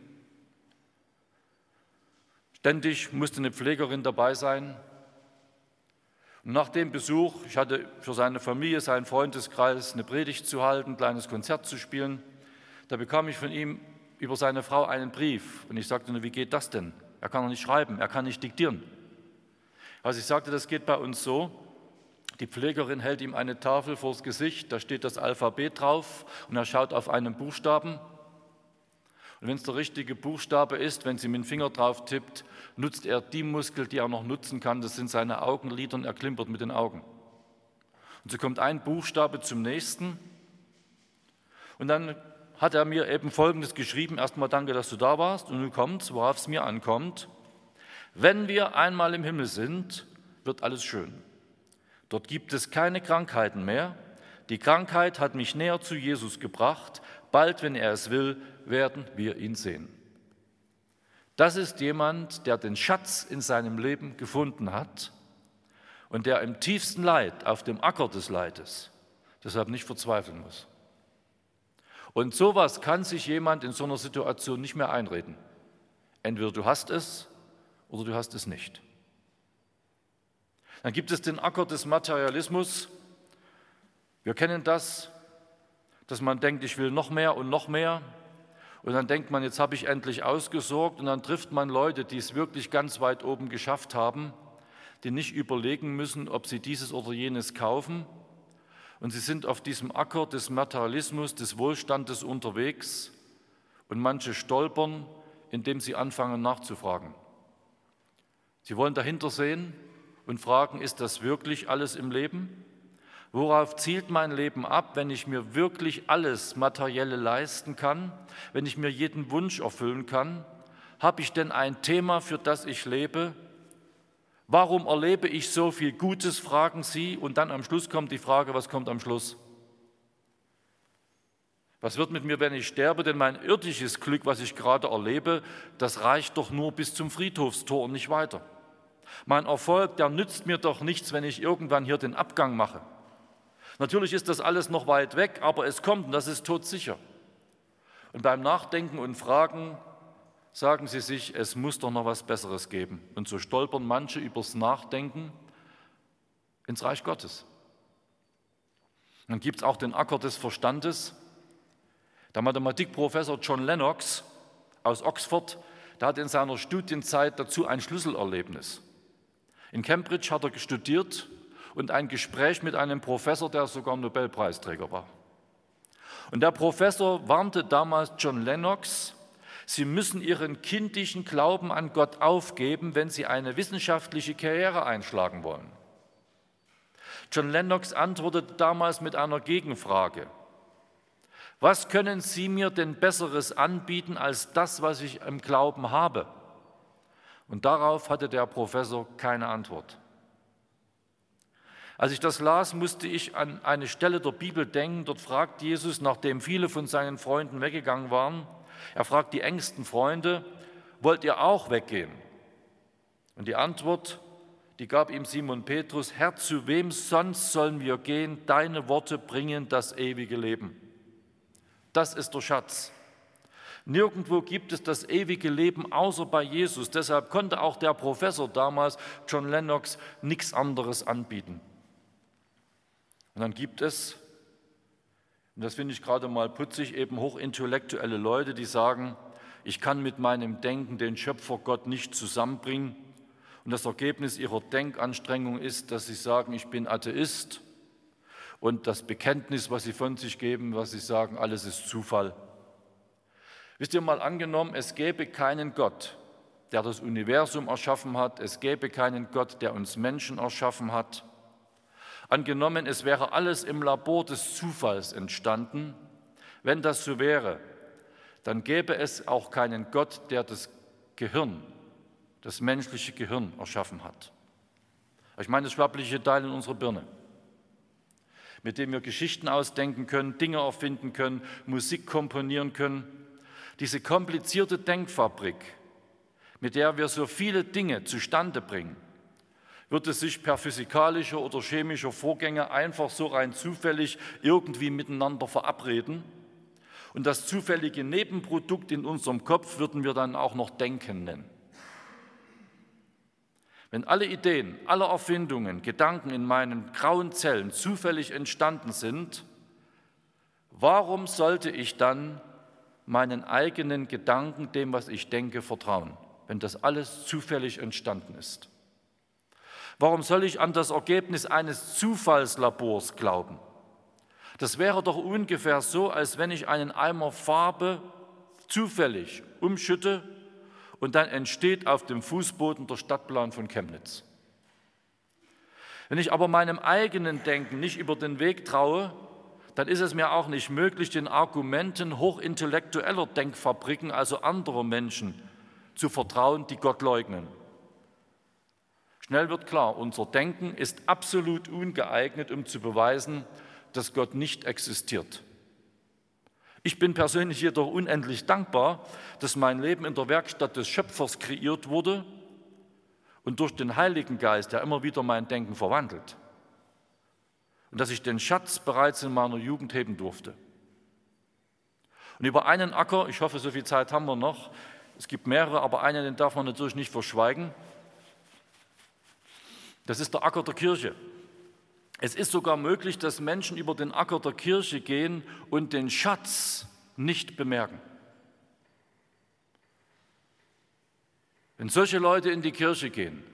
Ständig musste eine Pflegerin dabei sein. Und nach dem Besuch, ich hatte für seine Familie, seinen Freundeskreis eine Predigt zu halten, ein kleines Konzert zu spielen, da bekam ich von ihm über seine Frau einen Brief. Und ich sagte nur, wie geht das denn? Er kann doch nicht schreiben, er kann nicht diktieren. Also ich sagte, das geht bei uns so, die Pflegerin hält ihm eine Tafel vors Gesicht, da steht das Alphabet drauf und er schaut auf einen Buchstaben. Und wenn es der richtige Buchstabe ist, wenn sie mit dem Finger drauf tippt, nutzt er die Muskel, die er noch nutzen kann, das sind seine Augenlider und er klimpert mit den Augen. Und so kommt ein Buchstabe zum nächsten und dann hat er mir eben Folgendes geschrieben, erstmal danke, dass du da warst und nun kommt's, worauf es mir ankommt. Wenn wir einmal im Himmel sind, wird alles schön. Dort gibt es keine Krankheiten mehr. Die Krankheit hat mich näher zu Jesus gebracht. Bald, wenn er es will, werden wir ihn sehen. Das ist jemand, der den Schatz in seinem Leben gefunden hat und der im tiefsten Leid, auf dem Acker des Leides, deshalb nicht verzweifeln muss. Und sowas kann sich jemand in so einer Situation nicht mehr einreden. Entweder du hast es oder du hast es nicht. Dann gibt es den Acker des Materialismus. Wir kennen das, dass man denkt, ich will noch mehr und noch mehr. Und dann denkt man, jetzt habe ich endlich ausgesorgt. Und dann trifft man Leute, die es wirklich ganz weit oben geschafft haben, die nicht überlegen müssen, ob sie dieses oder jenes kaufen. Und sie sind auf diesem Acker des Materialismus, des Wohlstandes unterwegs. Und manche stolpern, indem sie anfangen nachzufragen. Sie wollen dahinter sehen und fragen, ist das wirklich alles im Leben? Worauf zielt mein Leben ab, wenn ich mir wirklich alles Materielle leisten kann, wenn ich mir jeden Wunsch erfüllen kann? habe ich denn ein Thema, für das ich lebe? Warum erlebe ich so viel Gutes, fragen sie. Und dann am Schluss kommt die Frage, was kommt am Schluss? Was wird mit mir, wenn ich sterbe? Denn mein irdisches Glück, was ich gerade erlebe, das reicht doch nur bis zum Friedhofstor und nicht weiter. Mein Erfolg, der nützt mir doch nichts, wenn ich irgendwann hier den Abgang mache. Natürlich ist das alles noch weit weg, aber es kommt und das ist todsicher. Und beim Nachdenken und Fragen sagen sie sich, es muss doch noch was Besseres geben. Und so stolpern manche übers Nachdenken ins Reich Gottes. Dann gibt es auch den Acker des Verstandes. Der Mathematikprofessor John Lennox aus Oxford, der hat in seiner Studienzeit dazu ein Schlüsselerlebnis. In Cambridge hat er studiert und ein Gespräch mit einem Professor, der sogar Nobelpreisträger war. Und der Professor warnte damals John Lennox, Sie müssen Ihren kindischen Glauben an Gott aufgeben, wenn Sie eine wissenschaftliche Karriere einschlagen wollen. John Lennox antwortete damals mit einer Gegenfrage. Was können Sie mir denn Besseres anbieten als das, was ich im Glauben habe? Und darauf hatte der Professor keine Antwort. Als ich das las, musste ich an eine Stelle der Bibel denken. Dort fragt Jesus, nachdem viele von seinen Freunden weggegangen waren, er fragt die engsten Freunde, wollt ihr auch weggehen? Und die Antwort, die gab ihm Simon Petrus, Herr, zu wem sonst sollen wir gehen? Deine Worte bringen das ewige Leben. Das ist der Schatz. Nirgendwo gibt es das ewige Leben außer bei Jesus. Deshalb konnte auch der Professor damals, John Lennox, nichts anderes anbieten. Und dann gibt es, und das finde ich gerade mal putzig, eben hochintellektuelle Leute, die sagen, ich kann mit meinem Denken den Schöpfer Gott nicht zusammenbringen. Und das Ergebnis ihrer Denkanstrengung ist, dass sie sagen, ich bin Atheist. Und das Bekenntnis, was sie von sich geben, was sie sagen, alles ist Zufall. Wisst ihr, mal angenommen, es gäbe keinen Gott, der das Universum erschaffen hat, es gäbe keinen Gott, der uns Menschen erschaffen hat. Angenommen, es wäre alles im Labor des Zufalls entstanden. Wenn das so wäre, dann gäbe es auch keinen Gott, der das Gehirn, das menschliche Gehirn erschaffen hat. Ich meine das schwabbliche Teil in unserer Birne, mit dem wir Geschichten ausdenken können, Dinge erfinden können, Musik komponieren können. Diese komplizierte Denkfabrik, mit der wir so viele Dinge zustande bringen, wird es sich per physikalischer oder chemischer Vorgänge einfach so rein zufällig irgendwie miteinander verabreden. Und das zufällige Nebenprodukt in unserem Kopf würden wir dann auch noch Denken nennen. Wenn alle Ideen, alle Erfindungen, Gedanken in meinen grauen Zellen zufällig entstanden sind, warum sollte ich dann meinen eigenen Gedanken, dem, was ich denke, vertrauen, wenn das alles zufällig entstanden ist? Warum soll ich an das Ergebnis eines Zufallslabors glauben? Das wäre doch ungefähr so, als wenn ich einen Eimer Farbe zufällig umschütte und dann entsteht auf dem Fußboden der Stadtplan von Chemnitz. Wenn ich aber meinem eigenen Denken nicht über den Weg traue, dann ist es mir auch nicht möglich, den Argumenten hochintellektueller Denkfabriken, also anderer Menschen, zu vertrauen, die Gott leugnen. Schnell wird klar, unser Denken ist absolut ungeeignet, um zu beweisen, dass Gott nicht existiert. Ich bin persönlich jedoch unendlich dankbar, dass mein Leben in der Werkstatt des Schöpfers kreiert wurde und durch den Heiligen Geist, der immer wieder mein Denken verwandelt. Und dass ich den Schatz bereits in meiner Jugend heben durfte. Und über einen Acker, ich hoffe, so viel Zeit haben wir noch, es gibt mehrere, aber einen, den darf man natürlich nicht verschweigen. Das ist der Acker der Kirche. Es ist sogar möglich, dass Menschen über den Acker der Kirche gehen und den Schatz nicht bemerken. Wenn solche Leute in die Kirche gehen,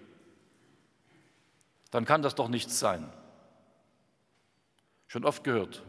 dann kann das doch nichts sein. Schon oft gehört.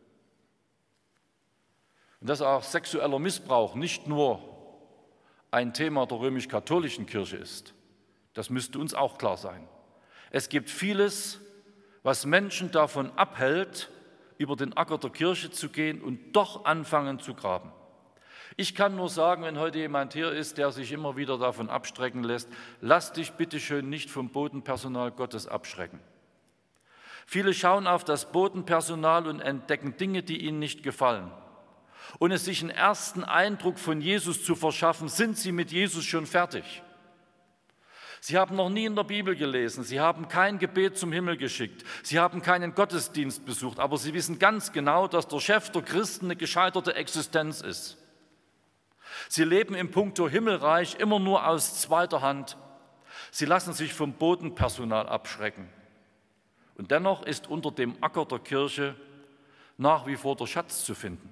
Und dass auch sexueller Missbrauch nicht nur ein Thema der römisch-katholischen Kirche ist, das müsste uns auch klar sein. Es gibt vieles, was Menschen davon abhält, über den Acker der Kirche zu gehen und doch anfangen zu graben. Ich kann nur sagen, wenn heute jemand hier ist, der sich immer wieder davon abschrecken lässt, lass dich bitte schön nicht vom Bodenpersonal Gottes abschrecken. Viele schauen auf das Bodenpersonal und entdecken Dinge, die ihnen nicht gefallen. Ohne sich einen ersten Eindruck von Jesus zu verschaffen, sind sie mit Jesus schon fertig. Sie haben noch nie in der Bibel gelesen, sie haben kein Gebet zum Himmel geschickt, sie haben keinen Gottesdienst besucht, aber sie wissen ganz genau, dass der Chef der Christen eine gescheiterte Existenz ist. Sie leben im Punkto Himmelreich immer nur aus zweiter Hand. Sie lassen sich vom Bodenpersonal abschrecken. Und dennoch ist unter dem Acker der Kirche nach wie vor der Schatz zu finden.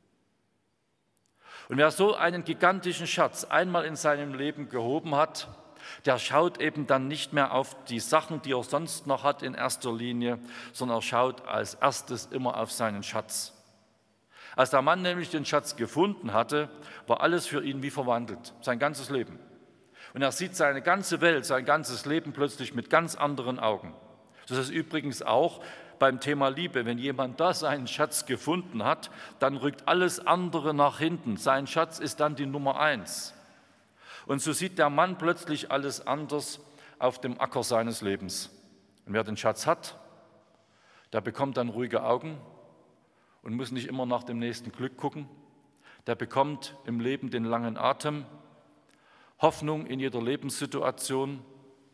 Und wer so einen gigantischen Schatz einmal in seinem Leben gehoben hat, der schaut eben dann nicht mehr auf die Sachen, die er sonst noch hat in erster Linie, sondern er schaut als erstes immer auf seinen Schatz. Als der Mann nämlich den Schatz gefunden hatte, war alles für ihn wie verwandelt, sein ganzes Leben. Und er sieht seine ganze Welt, sein ganzes Leben plötzlich mit ganz anderen Augen. Das ist übrigens auch beim Thema Liebe. Wenn jemand da seinen Schatz gefunden hat, dann rückt alles andere nach hinten. Sein Schatz ist dann die Nummer eins. Und so sieht der Mann plötzlich alles anders auf dem Acker seines Lebens. Und wer den Schatz hat, der bekommt dann ruhige Augen und muss nicht immer nach dem nächsten Glück gucken. Der bekommt im Leben den langen Atem, Hoffnung in jeder Lebenssituation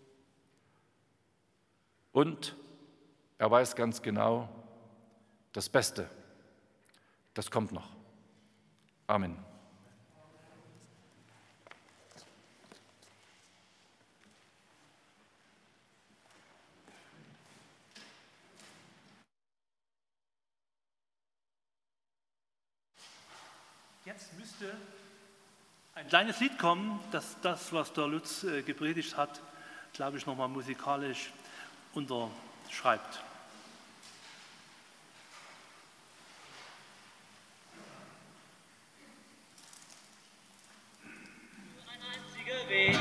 und er weiß ganz genau, das Beste, das kommt noch. Amen. Jetzt müsste ein kleines Lied kommen, das das, was der Lutz äh, gepredigt hat, glaube ich, nochmal musikalisch unterschreibt. Nur ein einziger Weg,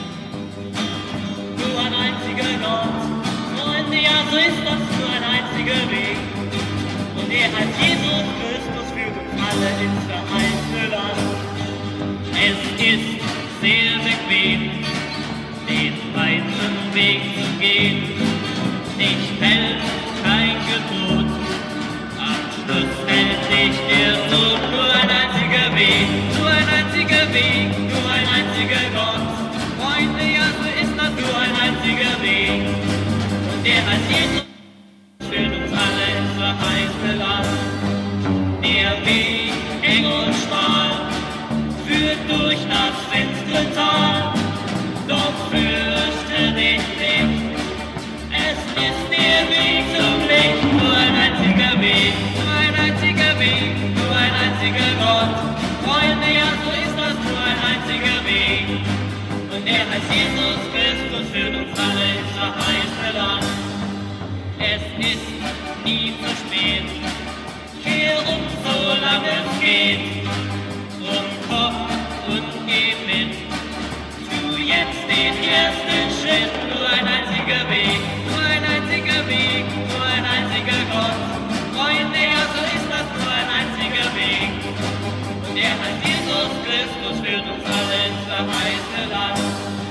nur ein einziger Gott, Freunde, ja, so ist das, nur ein einziger Weg. Und er heißt Jesus Christus, führt uns alle ins verheißene Land. Es ist sehr bequem, den weiten Weg zu gehen. Nicht hält kein Gebot, am Schluss hält dich der Tod. Nur ein einziger Weg, nur ein einziger Weg, nur ein einziger Gott. Freunde, ja, so ist das, nur ein einziger Weg. Und der heißt Jesus, führt uns alle ins verheißene Land. Der Weg eng und schmal führt durch das finstere Tal, doch fürchte dich nicht, es ist der Weg zum Licht. Nur ein einziger Weg, nur ein einziger Weg, nur ein einziger Gott. Freunde, ja, so ist das, nur ein einziger Weg. Und er heißt Jesus Christus, führt uns alle ins verheißene Land. Es ist nie zu spät, kehr um, solange es geht. Drum komm und geh mit, tu jetzt den ersten Schritt. Nur ein einziger Weg, nur ein einziger Weg, nur ein einziger Gott. Freunde, ja, so ist das, nur ein einziger Weg. Und er heißt Jesus Christus, führt uns alle ins verheißene Land.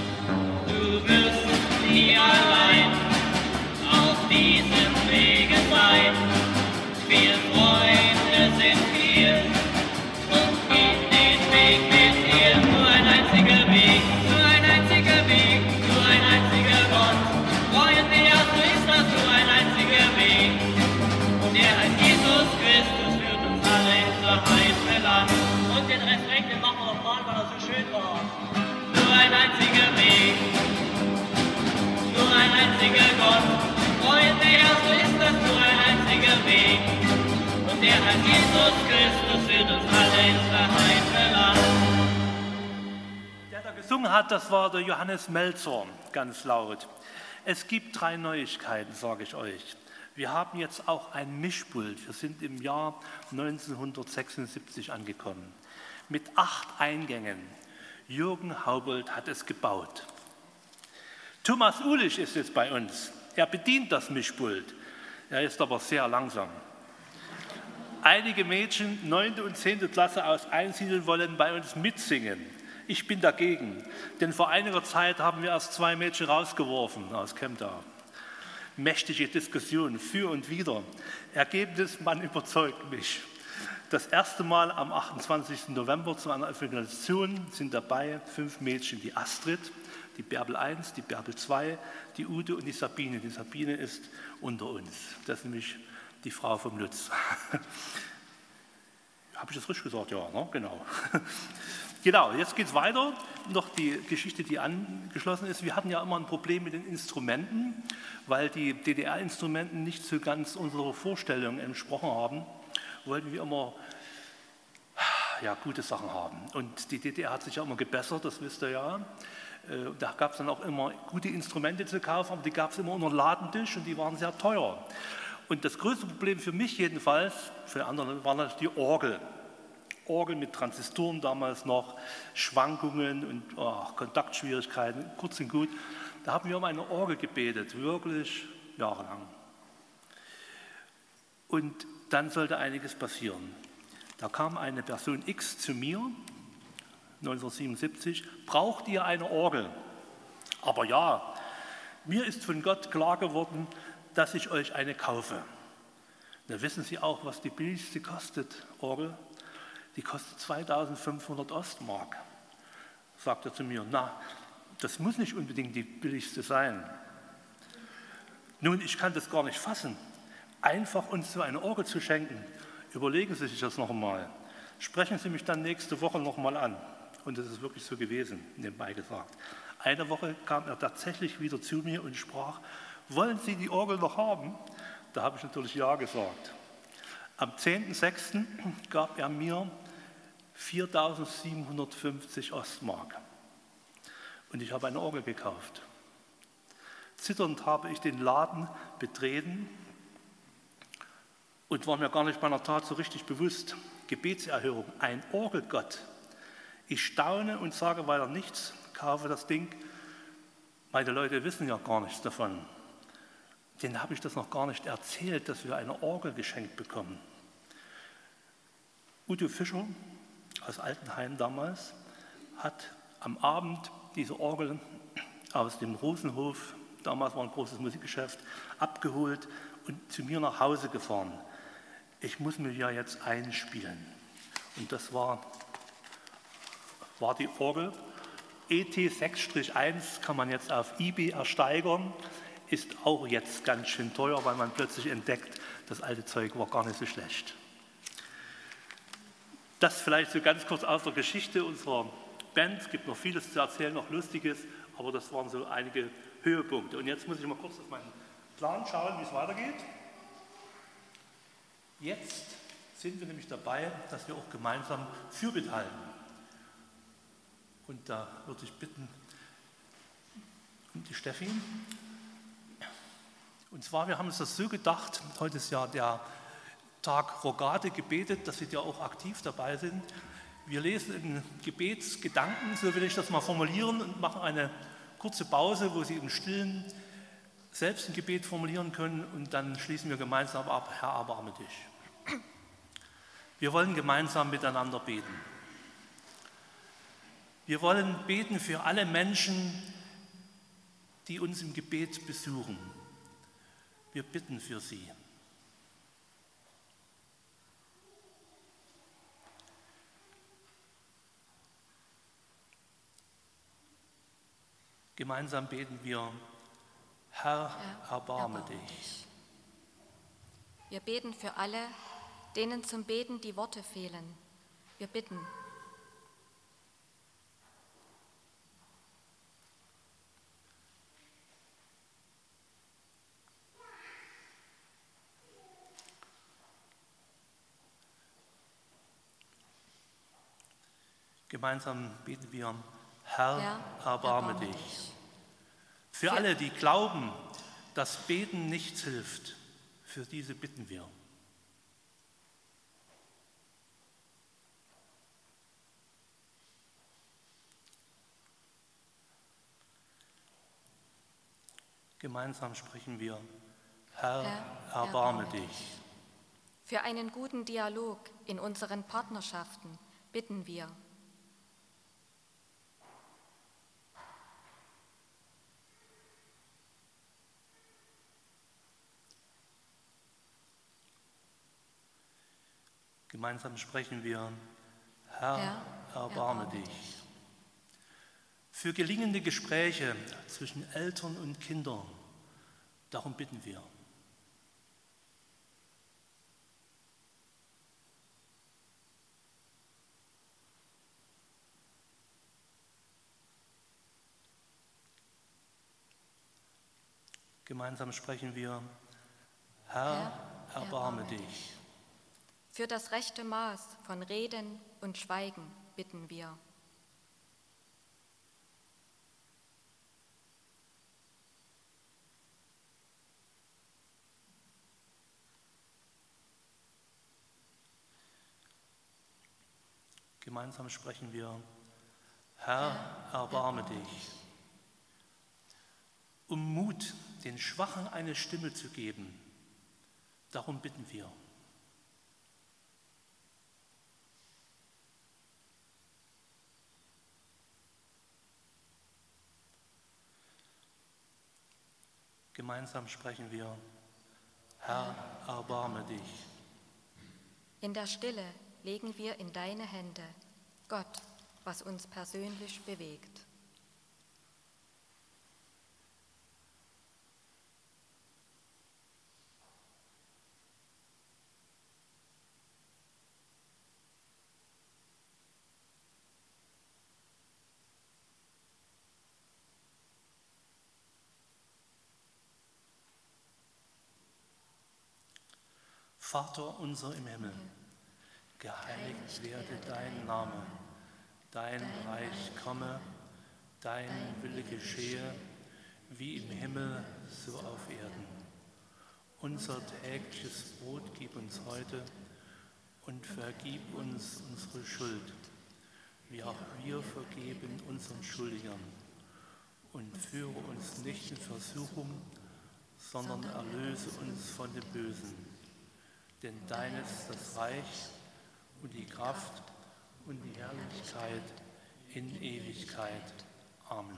Du wirst nie allein auf diesem Wege sein. Wir Freunde sind hier und gehen den Weg mit dir. Nur ein einziger Weg, nur ein einziger Weg, nur ein einziger Gott. Freunde, ja, so ist das, nur ein einziger Weg. Und er heißt Jesus Christus, führt uns alle ins verheißene Land. Und den Refrain, den machen wir nochmal, weil er so schön war. Nur ein einziger Weg, nur ein einziger Gott. Freunde, ja, so ist das, nur ein einziger Weg. Und der heißt Jesus Christus, führt uns alle ins verheißene Land. Der da gesungen hat, das war der Johannes Melzer, ganz laut. Es gibt drei Neuigkeiten, sage ich euch. Wir haben jetzt auch ein Mischpult. Wir sind im Jahr neunzehnhundertsechsundsiebzig angekommen. Mit acht Eingängen. Jürgen Haubold hat es gebaut. Thomas Ulich ist jetzt bei uns. Er bedient das Mischpult. Er ist aber sehr langsam. einige Mädchen, neunte und zehnte Klasse aus Einsiedeln wollen bei uns mitsingen. Ich bin dagegen, denn vor einiger Zeit haben wir erst zwei Mädchen rausgeworfen aus Kemptau. Mächtige Diskussion für und wider. Ergebnis, man überzeugt mich. Das erste Mal am achtundzwanzigsten November zu einer Evangelisation sind dabei fünf Mädchen, die Astrid, die Bärbel eins, die Bärbel zwei, die Ute und die Sabine. Die Sabine ist unter uns. Das ist nämlich die Frau vom Lutz. Habe ich das richtig gesagt? Ja, ne? Genau. Genau, jetzt geht es weiter. Noch die Geschichte, die angeschlossen ist. Wir hatten ja immer ein Problem mit den Instrumenten, weil die D D R-Instrumenten nicht so ganz unserer Vorstellung entsprochen haben. Wollten wir immer ja, gute Sachen haben. Und die D D R hat sich ja immer gebessert, das wisst ihr ja. Da gab es dann auch immer gute Instrumente zu kaufen, aber die gab es immer unter dem Ladentisch und die waren sehr teuer. Und das größte Problem für mich jedenfalls, für andere, war natürlich die Orgel. Orgel mit Transistoren damals noch, Schwankungen und oh, Kontaktschwierigkeiten, kurz und gut. Da haben wir um eine Orgel gebetet, wirklich jahrelang. Und dann sollte einiges passieren. Da kam eine Person X zu mir, neunzehnhundertsiebenundsiebzig, braucht ihr eine Orgel? Aber ja, mir ist von Gott klar geworden, dass ich euch eine kaufe. Da wissen Sie auch, was die billigste kostet, Orgel? Die kostet zweitausendfünfhundert Ostmark. Sagt er zu mir, na, das muss nicht unbedingt die billigste sein. Nun, ich kann das gar nicht fassen. Einfach uns so eine Orgel zu schenken, überlegen Sie sich das noch einmal. Sprechen Sie mich dann nächste Woche noch mal an. Und das ist wirklich so gewesen, nebenbei gesagt. Eine Woche kam er tatsächlich wieder zu mir und sprach, wollen Sie die Orgel noch haben? Da habe ich natürlich ja gesagt. Am zehnten sechsten gab er mir viertausendsiebenhundertfünfzig Ostmark. Und ich habe eine Orgel gekauft. Zitternd habe ich den Laden betreten und war mir gar nicht meiner Tat so richtig bewusst. Gebetserhörung, ein Orgelgott. Ich staune und sage weiter nichts, kaufe das Ding. Meine Leute wissen ja gar nichts davon. Denen habe ich das noch gar nicht erzählt, dass wir eine Orgel geschenkt bekommen. Udo Fischer aus Altenheim damals hat am Abend diese Orgel aus dem Rosenhof, damals war ein großes Musikgeschäft, abgeholt und zu mir nach Hause gefahren. Ich muss mir ja jetzt einspielen. Und das war, war die Orgel. E T sechs eins kann man jetzt auf eBay ersteigern, ist auch jetzt ganz schön teuer, weil man plötzlich entdeckt, das alte Zeug war gar nicht so schlecht. Das vielleicht so ganz kurz aus der Geschichte unserer Band. Es gibt noch vieles zu erzählen, noch Lustiges, aber das waren so einige Höhepunkte. Und jetzt muss ich mal kurz auf meinen Plan schauen, wie es weitergeht. Jetzt sind wir nämlich dabei, dass wir auch gemeinsam Fürbitte halten. Und da würde ich bitten um die Steffi. Und zwar, wir haben uns das so gedacht, heute ist ja der Tag Rogate gebetet, dass Sie ja auch aktiv dabei sind. Wir lesen in Gebetsgedanken, so will ich das mal formulieren, und machen eine kurze Pause, wo Sie im Stillen selbst ein Gebet formulieren können und dann schließen wir gemeinsam ab, Herr, erbarme dich. Wir wollen gemeinsam miteinander beten. Wir wollen beten für alle Menschen, die uns im Gebet besuchen. Wir bitten für sie. Gemeinsam beten wir, Herr, Herr, erbarme erbarme dich. dich. Wir beten für alle, denen zum Beten die Worte fehlen. Wir bitten. Gemeinsam beten wir, Herr, Herr, erbarme, erbarme dich. dich. Für Für- alle, die glauben, dass Beten nichts hilft, für diese bitten wir. Gemeinsam sprechen wir, Herr, Herr, erbarme erbarme dich. Für einen guten Dialog in unseren Partnerschaften bitten wir. Gemeinsam sprechen wir, Herr, Herr, erbarme erbarme dich. Für gelingende Gespräche zwischen Eltern und Kindern, darum bitten wir. Gemeinsam sprechen wir, Herr, Herr, erbarme erbarme dich. Für das rechte Maß von Reden und Schweigen bitten wir. Gemeinsam sprechen wir, Herr, erbarme dich. Um Mut, den Schwachen eine Stimme zu geben, darum bitten wir. Gemeinsam sprechen wir, Herr, erbarme dich. In der Stille legen wir in deine Hände, Gott, was uns persönlich bewegt. Vater unser im Himmel, geheiligt werde dein Name, dein Reich komme, dein Wille geschehe, wie im Himmel, so auf Erden. Unser tägliches Brot gib uns heute und vergib uns unsere Schuld, wie auch wir vergeben unseren Schuldigern. Und führe uns nicht in Versuchung, sondern erlöse uns von dem Bösen. Denn dein ist das Reich und die Kraft und die Herrlichkeit in Ewigkeit. Amen.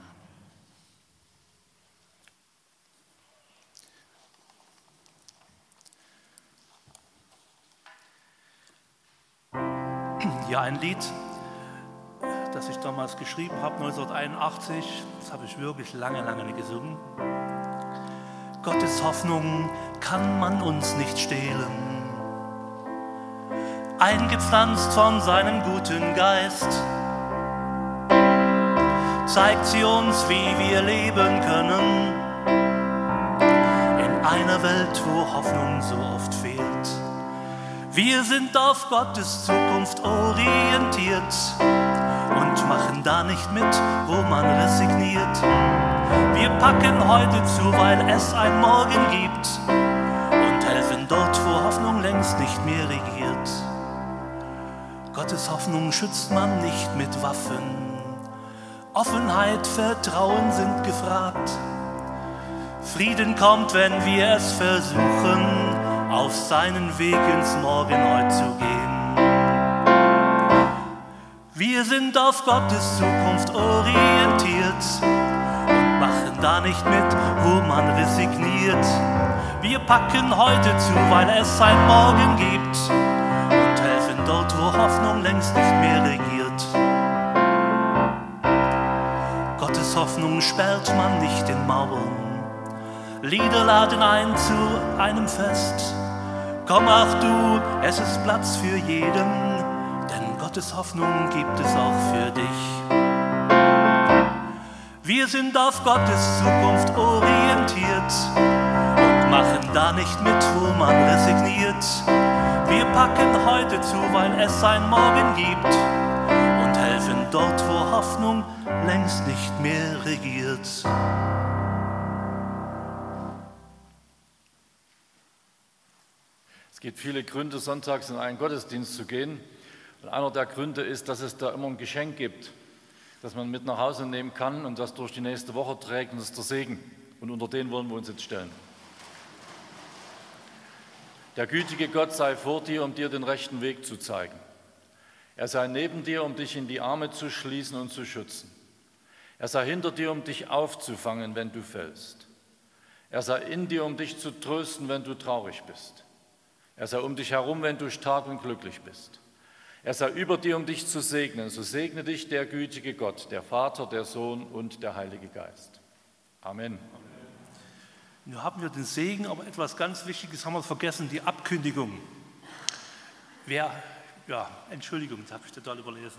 Ja, ein Lied, das ich damals geschrieben habe, neunzehnhunderteinundachtzig, das habe ich wirklich lange, lange nicht gesungen. Gottes Hoffnung kann man uns nicht stehlen. Eingepflanzt von seinem guten Geist, zeigt sie uns, wie wir leben können, in einer Welt, wo Hoffnung so oft fehlt. Wir sind auf Gottes Zukunft orientiert und machen da nicht mit, wo man resigniert. Wir packen heute zu, weil es ein Morgen gibt und helfen dort, wo Hoffnung längst nicht mehr regiert. Gottes Hoffnung schützt man nicht mit Waffen. Offenheit, Vertrauen sind gefragt. Frieden kommt, wenn wir es versuchen, auf seinen Weg ins Morgen heute zu gehen. Wir sind auf Gottes Zukunft orientiert und machen da nicht mit, wo man resigniert. Wir packen heute zu, weil es ein Morgen gibt und helfen dort, wo Hoffnung längst nicht mehr regiert. Gottes Hoffnung sperrt man nicht in Mauern. Lieder laden ein zu einem Fest. Komm auch du, es ist Platz für jeden, denn Gottes Hoffnung gibt es auch für dich. Wir sind auf Gottes Zukunft orientiert und machen da nicht mit, wo man resigniert. Wir packen heute zu, weil es ein Morgen gibt und helfen dort, wo Hoffnung längst nicht mehr regiert. Es gibt viele Gründe, sonntags in einen Gottesdienst zu gehen. Und einer der Gründe ist, dass es da immer ein Geschenk gibt, das man mit nach Hause nehmen kann und das durch die nächste Woche trägt, und das ist der Segen. Und unter den wollen wir uns jetzt stellen. Der gütige Gott sei vor dir, um dir den rechten Weg zu zeigen. Er sei neben dir, um dich in die Arme zu schließen und zu schützen. Er sei hinter dir, um dich aufzufangen, wenn du fällst. Er sei in dir, um dich zu trösten, wenn du traurig bist. Er sei um dich herum, wenn du stark und glücklich bist. Er sei über dir, um dich zu segnen. So segne dich der gütige Gott, der Vater, der Sohn und der Heilige Geist. Amen. Nun haben wir den Segen, aber etwas ganz Wichtiges haben wir vergessen, die Abkündigung. Wer, ja, Entschuldigung, das habe ich total überlesen.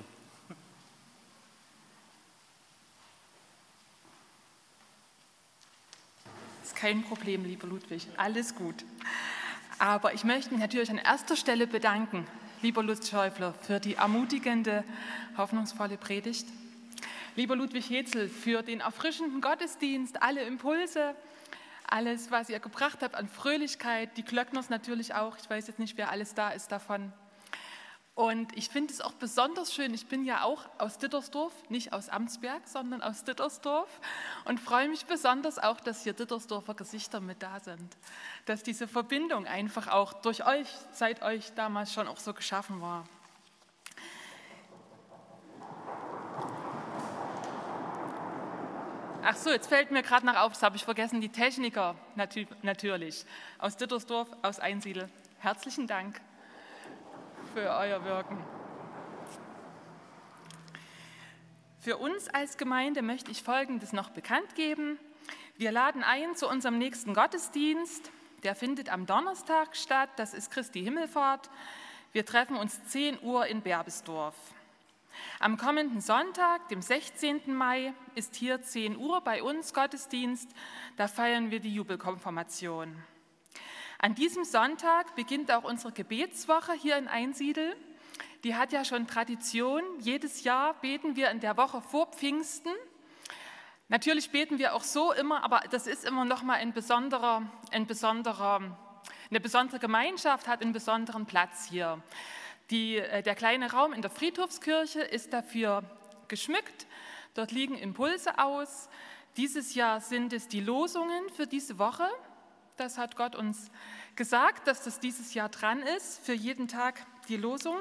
Das ist kein Problem, lieber Ludwig, alles gut. Aber ich möchte mich natürlich an erster Stelle bedanken, lieber Lutz Schäufler, für die ermutigende, hoffnungsvolle Predigt. Lieber Ludwig Hetzel, für den erfrischenden Gottesdienst, alle Impulse, alles, was ihr gebracht habt an Fröhlichkeit, die Glöckners natürlich auch. Ich weiß jetzt nicht, wer alles da ist davon. Und ich finde es auch besonders schön, ich bin ja auch aus Dittersdorf, nicht aus Amtsberg, sondern aus Dittersdorf und freue mich besonders auch, dass hier Dittersdorfer Gesichter mit da sind. Dass diese Verbindung einfach auch durch euch, seit euch damals schon auch so geschaffen war. Ach so, jetzt fällt mir gerade noch auf, das habe ich vergessen, die Techniker natü- natürlich aus Dittersdorf, aus Einsiedel. Herzlichen Dank für euer Wirken. Für uns als Gemeinde möchte ich Folgendes noch bekannt geben. Wir laden ein zu unserem nächsten Gottesdienst. Der findet am Donnerstag statt, das ist Christi Himmelfahrt. Wir treffen uns zehn Uhr in Berbesdorf. Am kommenden Sonntag, dem sechzehnten Mai, ist hier zehn Uhr bei uns Gottesdienst. Da feiern wir die Jubelkonfirmation. An diesem Sonntag beginnt auch unsere Gebetswoche hier in Einsiedel. Die hat ja schon Tradition. Jedes Jahr beten wir in der Woche vor Pfingsten. Natürlich beten wir auch so immer, aber das ist immer noch mal ein besonderer, ein besonderer, eine besondere Gemeinschaft, hat einen besonderen Platz hier. Die, der kleine Raum in der Friedhofskirche ist dafür geschmückt. Dort liegen Impulse aus. Dieses Jahr sind es die Losungen für diese Woche. Das hat Gott uns gesagt, dass das dieses Jahr dran ist, für jeden Tag die Losung.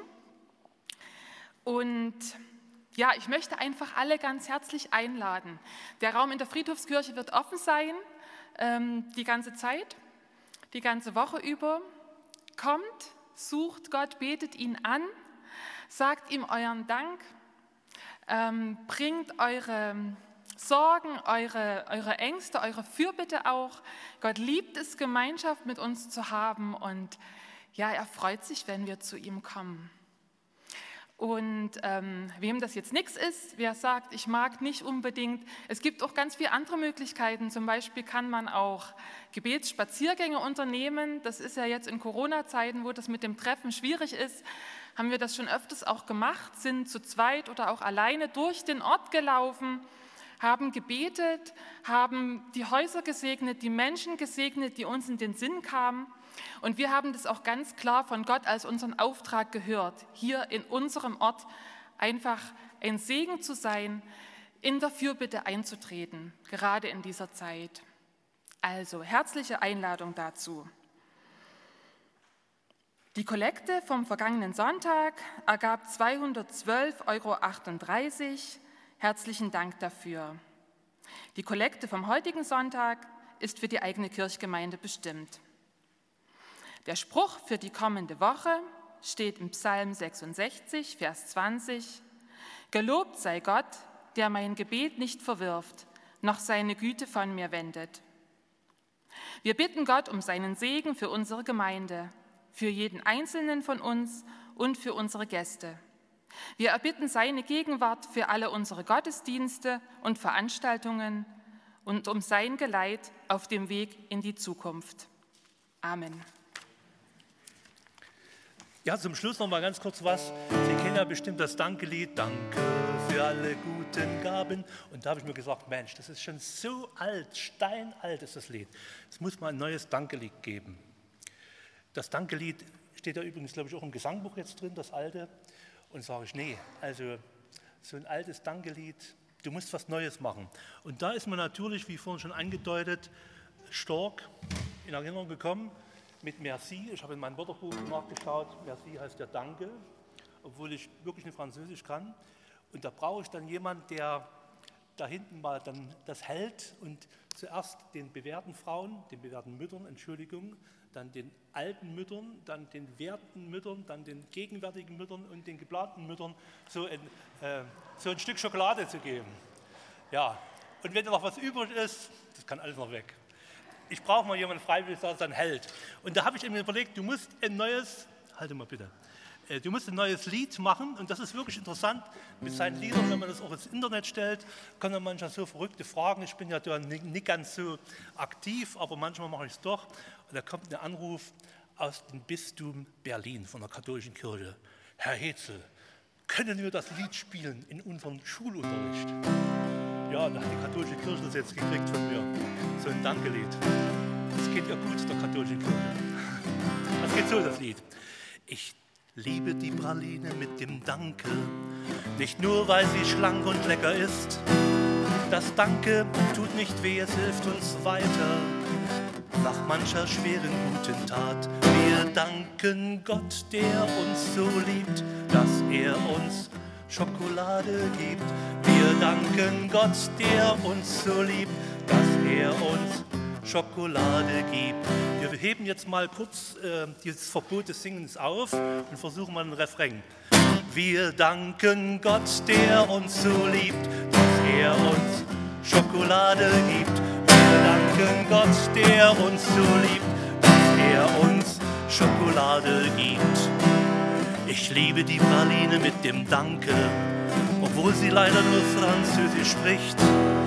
Und ja, ich möchte einfach alle ganz herzlich einladen. Der Raum in der Friedhofskirche wird offen sein, ähm, die ganze Zeit, die ganze Woche über. Kommt, sucht Gott, betet ihn an, sagt ihm euren Dank, ähm, bringt eure Sorgen, eure, eure Ängste, eure Fürbitte auch. Gott liebt es, Gemeinschaft mit uns zu haben und ja, er freut sich, wenn wir zu ihm kommen. Und ähm, wem das jetzt nichts ist, wer sagt, ich mag nicht unbedingt, es gibt auch ganz viele andere Möglichkeiten. Zum Beispiel kann man auch Gebetsspaziergänge unternehmen. Das ist ja jetzt in Corona-Zeiten, wo das mit dem Treffen schwierig ist, haben wir das schon öfters auch gemacht, sind zu zweit oder auch alleine durch den Ort gelaufen, haben gebetet, haben die Häuser gesegnet, die Menschen gesegnet, die uns in den Sinn kamen. Und wir haben das auch ganz klar von Gott als unseren Auftrag gehört, hier in unserem Ort einfach ein Segen zu sein, in der Fürbitte einzutreten, gerade in dieser Zeit. Also herzliche Einladung dazu. Die Kollekte vom vergangenen Sonntag ergab zweihundertzwölf Euro achtunddreißig. Herzlichen Dank dafür. Die Kollekte vom heutigen Sonntag ist für die eigene Kirchgemeinde bestimmt. Der Spruch für die kommende Woche steht im Psalm sechsundsechzig, Vers zwanzig. Gelobt sei Gott, der mein Gebet nicht verwirft, noch seine Güte von mir wendet. Wir bitten Gott um seinen Segen für unsere Gemeinde, für jeden Einzelnen von uns und für unsere Gäste. Wir erbitten seine Gegenwart für alle unsere Gottesdienste und Veranstaltungen und um sein Geleit auf dem Weg in die Zukunft. Amen. Ja, zum Schluss noch mal ganz kurz was. Sie kennen ja bestimmt das Dankelied. Danke für alle guten Gaben. Und da habe ich mir gesagt, Mensch, das ist schon so alt, steinalt ist das Lied. Es muss mal ein neues Dankelied geben. Das Dankelied steht da übrigens, glaube ich, auch im Gesangbuch jetzt drin, das alte. Und sage ich, nee, also so ein altes Dankelied, du musst was Neues machen. Und da ist mir natürlich, wie vorhin schon angedeutet, Stork in Erinnerung gekommen, mit Merci. Ich habe in mein Wörterbuch nachgeschaut. Merci heißt ja Danke, obwohl ich wirklich nicht Französisch kann. Und da brauche ich dann jemanden, der da hinten mal dann das hält und zuerst den bewährten Frauen, den bewährten Müttern, Entschuldigung, dann den alten Müttern, dann den werten Müttern, dann den gegenwärtigen Müttern und den geplanten Müttern so ein, äh, so ein Stück Schokolade zu geben. Ja, und wenn da noch was übrig ist, das kann alles noch weg. Ich brauche mal jemanden freiwillig, der das dann hält. Und da habe ich mir überlegt, du musst ein neues, halte mal bitte, du musst ein neues Lied machen und das ist wirklich interessant mit seinen Liedern, wenn man das auch ins Internet stellt, kann man manchmal so verrückte Fragen, ich bin ja da nicht, nicht ganz so aktiv, aber manchmal mache ich es doch und da kommt ein Anruf aus dem Bistum Berlin von der katholischen Kirche. Herr Hetzel, können wir das Lied spielen in unserem Schulunterricht? Ja, da hat die katholische Kirche das jetzt gekriegt von mir, so ein Dankelied. Das geht ja gut der katholischen Kirche. Das geht so, das Lied. Ich liebe die Praline mit dem Danke, nicht nur, weil sie schlank und lecker ist. Das Danke tut nicht weh, es hilft uns weiter, nach mancher schweren guten Tat. Wir danken Gott, der uns so liebt, dass er uns Schokolade gibt. Wir danken Gott, der uns so liebt, dass er uns Schokolade gibt. Wir heben jetzt mal kurz äh, dieses Verbot des Singens auf und versuchen mal einen Refrain. Wir danken Gott, der uns so liebt, dass er uns Schokolade gibt. Wir danken Gott, der uns so liebt, dass er uns Schokolade gibt. Ich liebe die Praline mit dem Danke, obwohl sie leider nur Französisch spricht.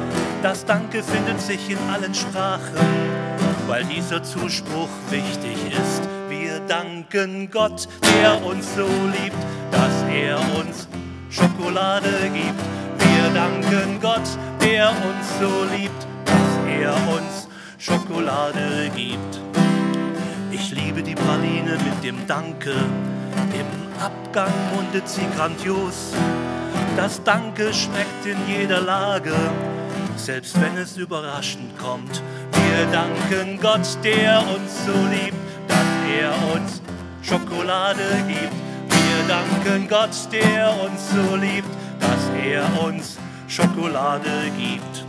Das Danke findet sich in allen Sprachen, weil dieser Zuspruch wichtig ist. Wir danken Gott, der uns so liebt, dass er uns Schokolade gibt. Wir danken Gott, der uns so liebt, dass er uns Schokolade gibt. Ich liebe die Praline mit dem Danke, im Abgang mundet sie grandios. Das Danke schmeckt in jeder Lage, selbst wenn es überraschend kommt. Wir danken Gott, der uns so liebt, dass er uns Schokolade gibt. Wir danken Gott, der uns so liebt, dass er uns Schokolade gibt.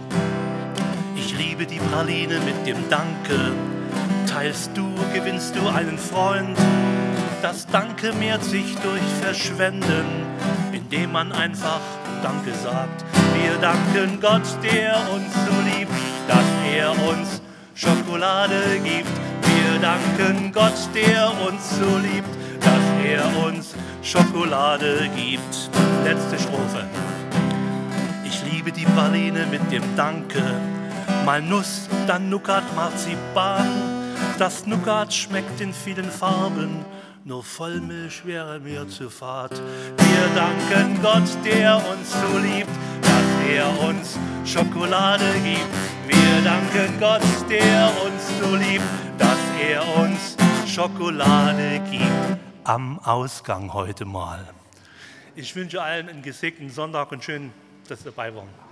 Ich liebe die Praline mit dem Danke. Teilst du, gewinnst du einen Freund. Das Danke mehrt sich durch Verschwenden, indem man einfach Danke sagt. Wir danken Gott, der uns so liebt, dass er uns Schokolade gibt. Wir danken Gott, der uns so liebt, dass er uns Schokolade gibt. Letzte Strophe. Ich liebe die Praline mit dem Danke. Mal Nuss, dann Nougat, Marzipan. Das Nougat schmeckt in vielen Farben, nur Vollmilch wäre mir zu fad. Wir danken Gott, der uns so liebt, dass er uns Schokolade gibt. Wir danken Gott, der uns so liebt, dass er uns Schokolade gibt. Am Ausgang heute mal. Ich wünsche allen einen gesegneten Sonntag und schön, dass Sie dabei waren.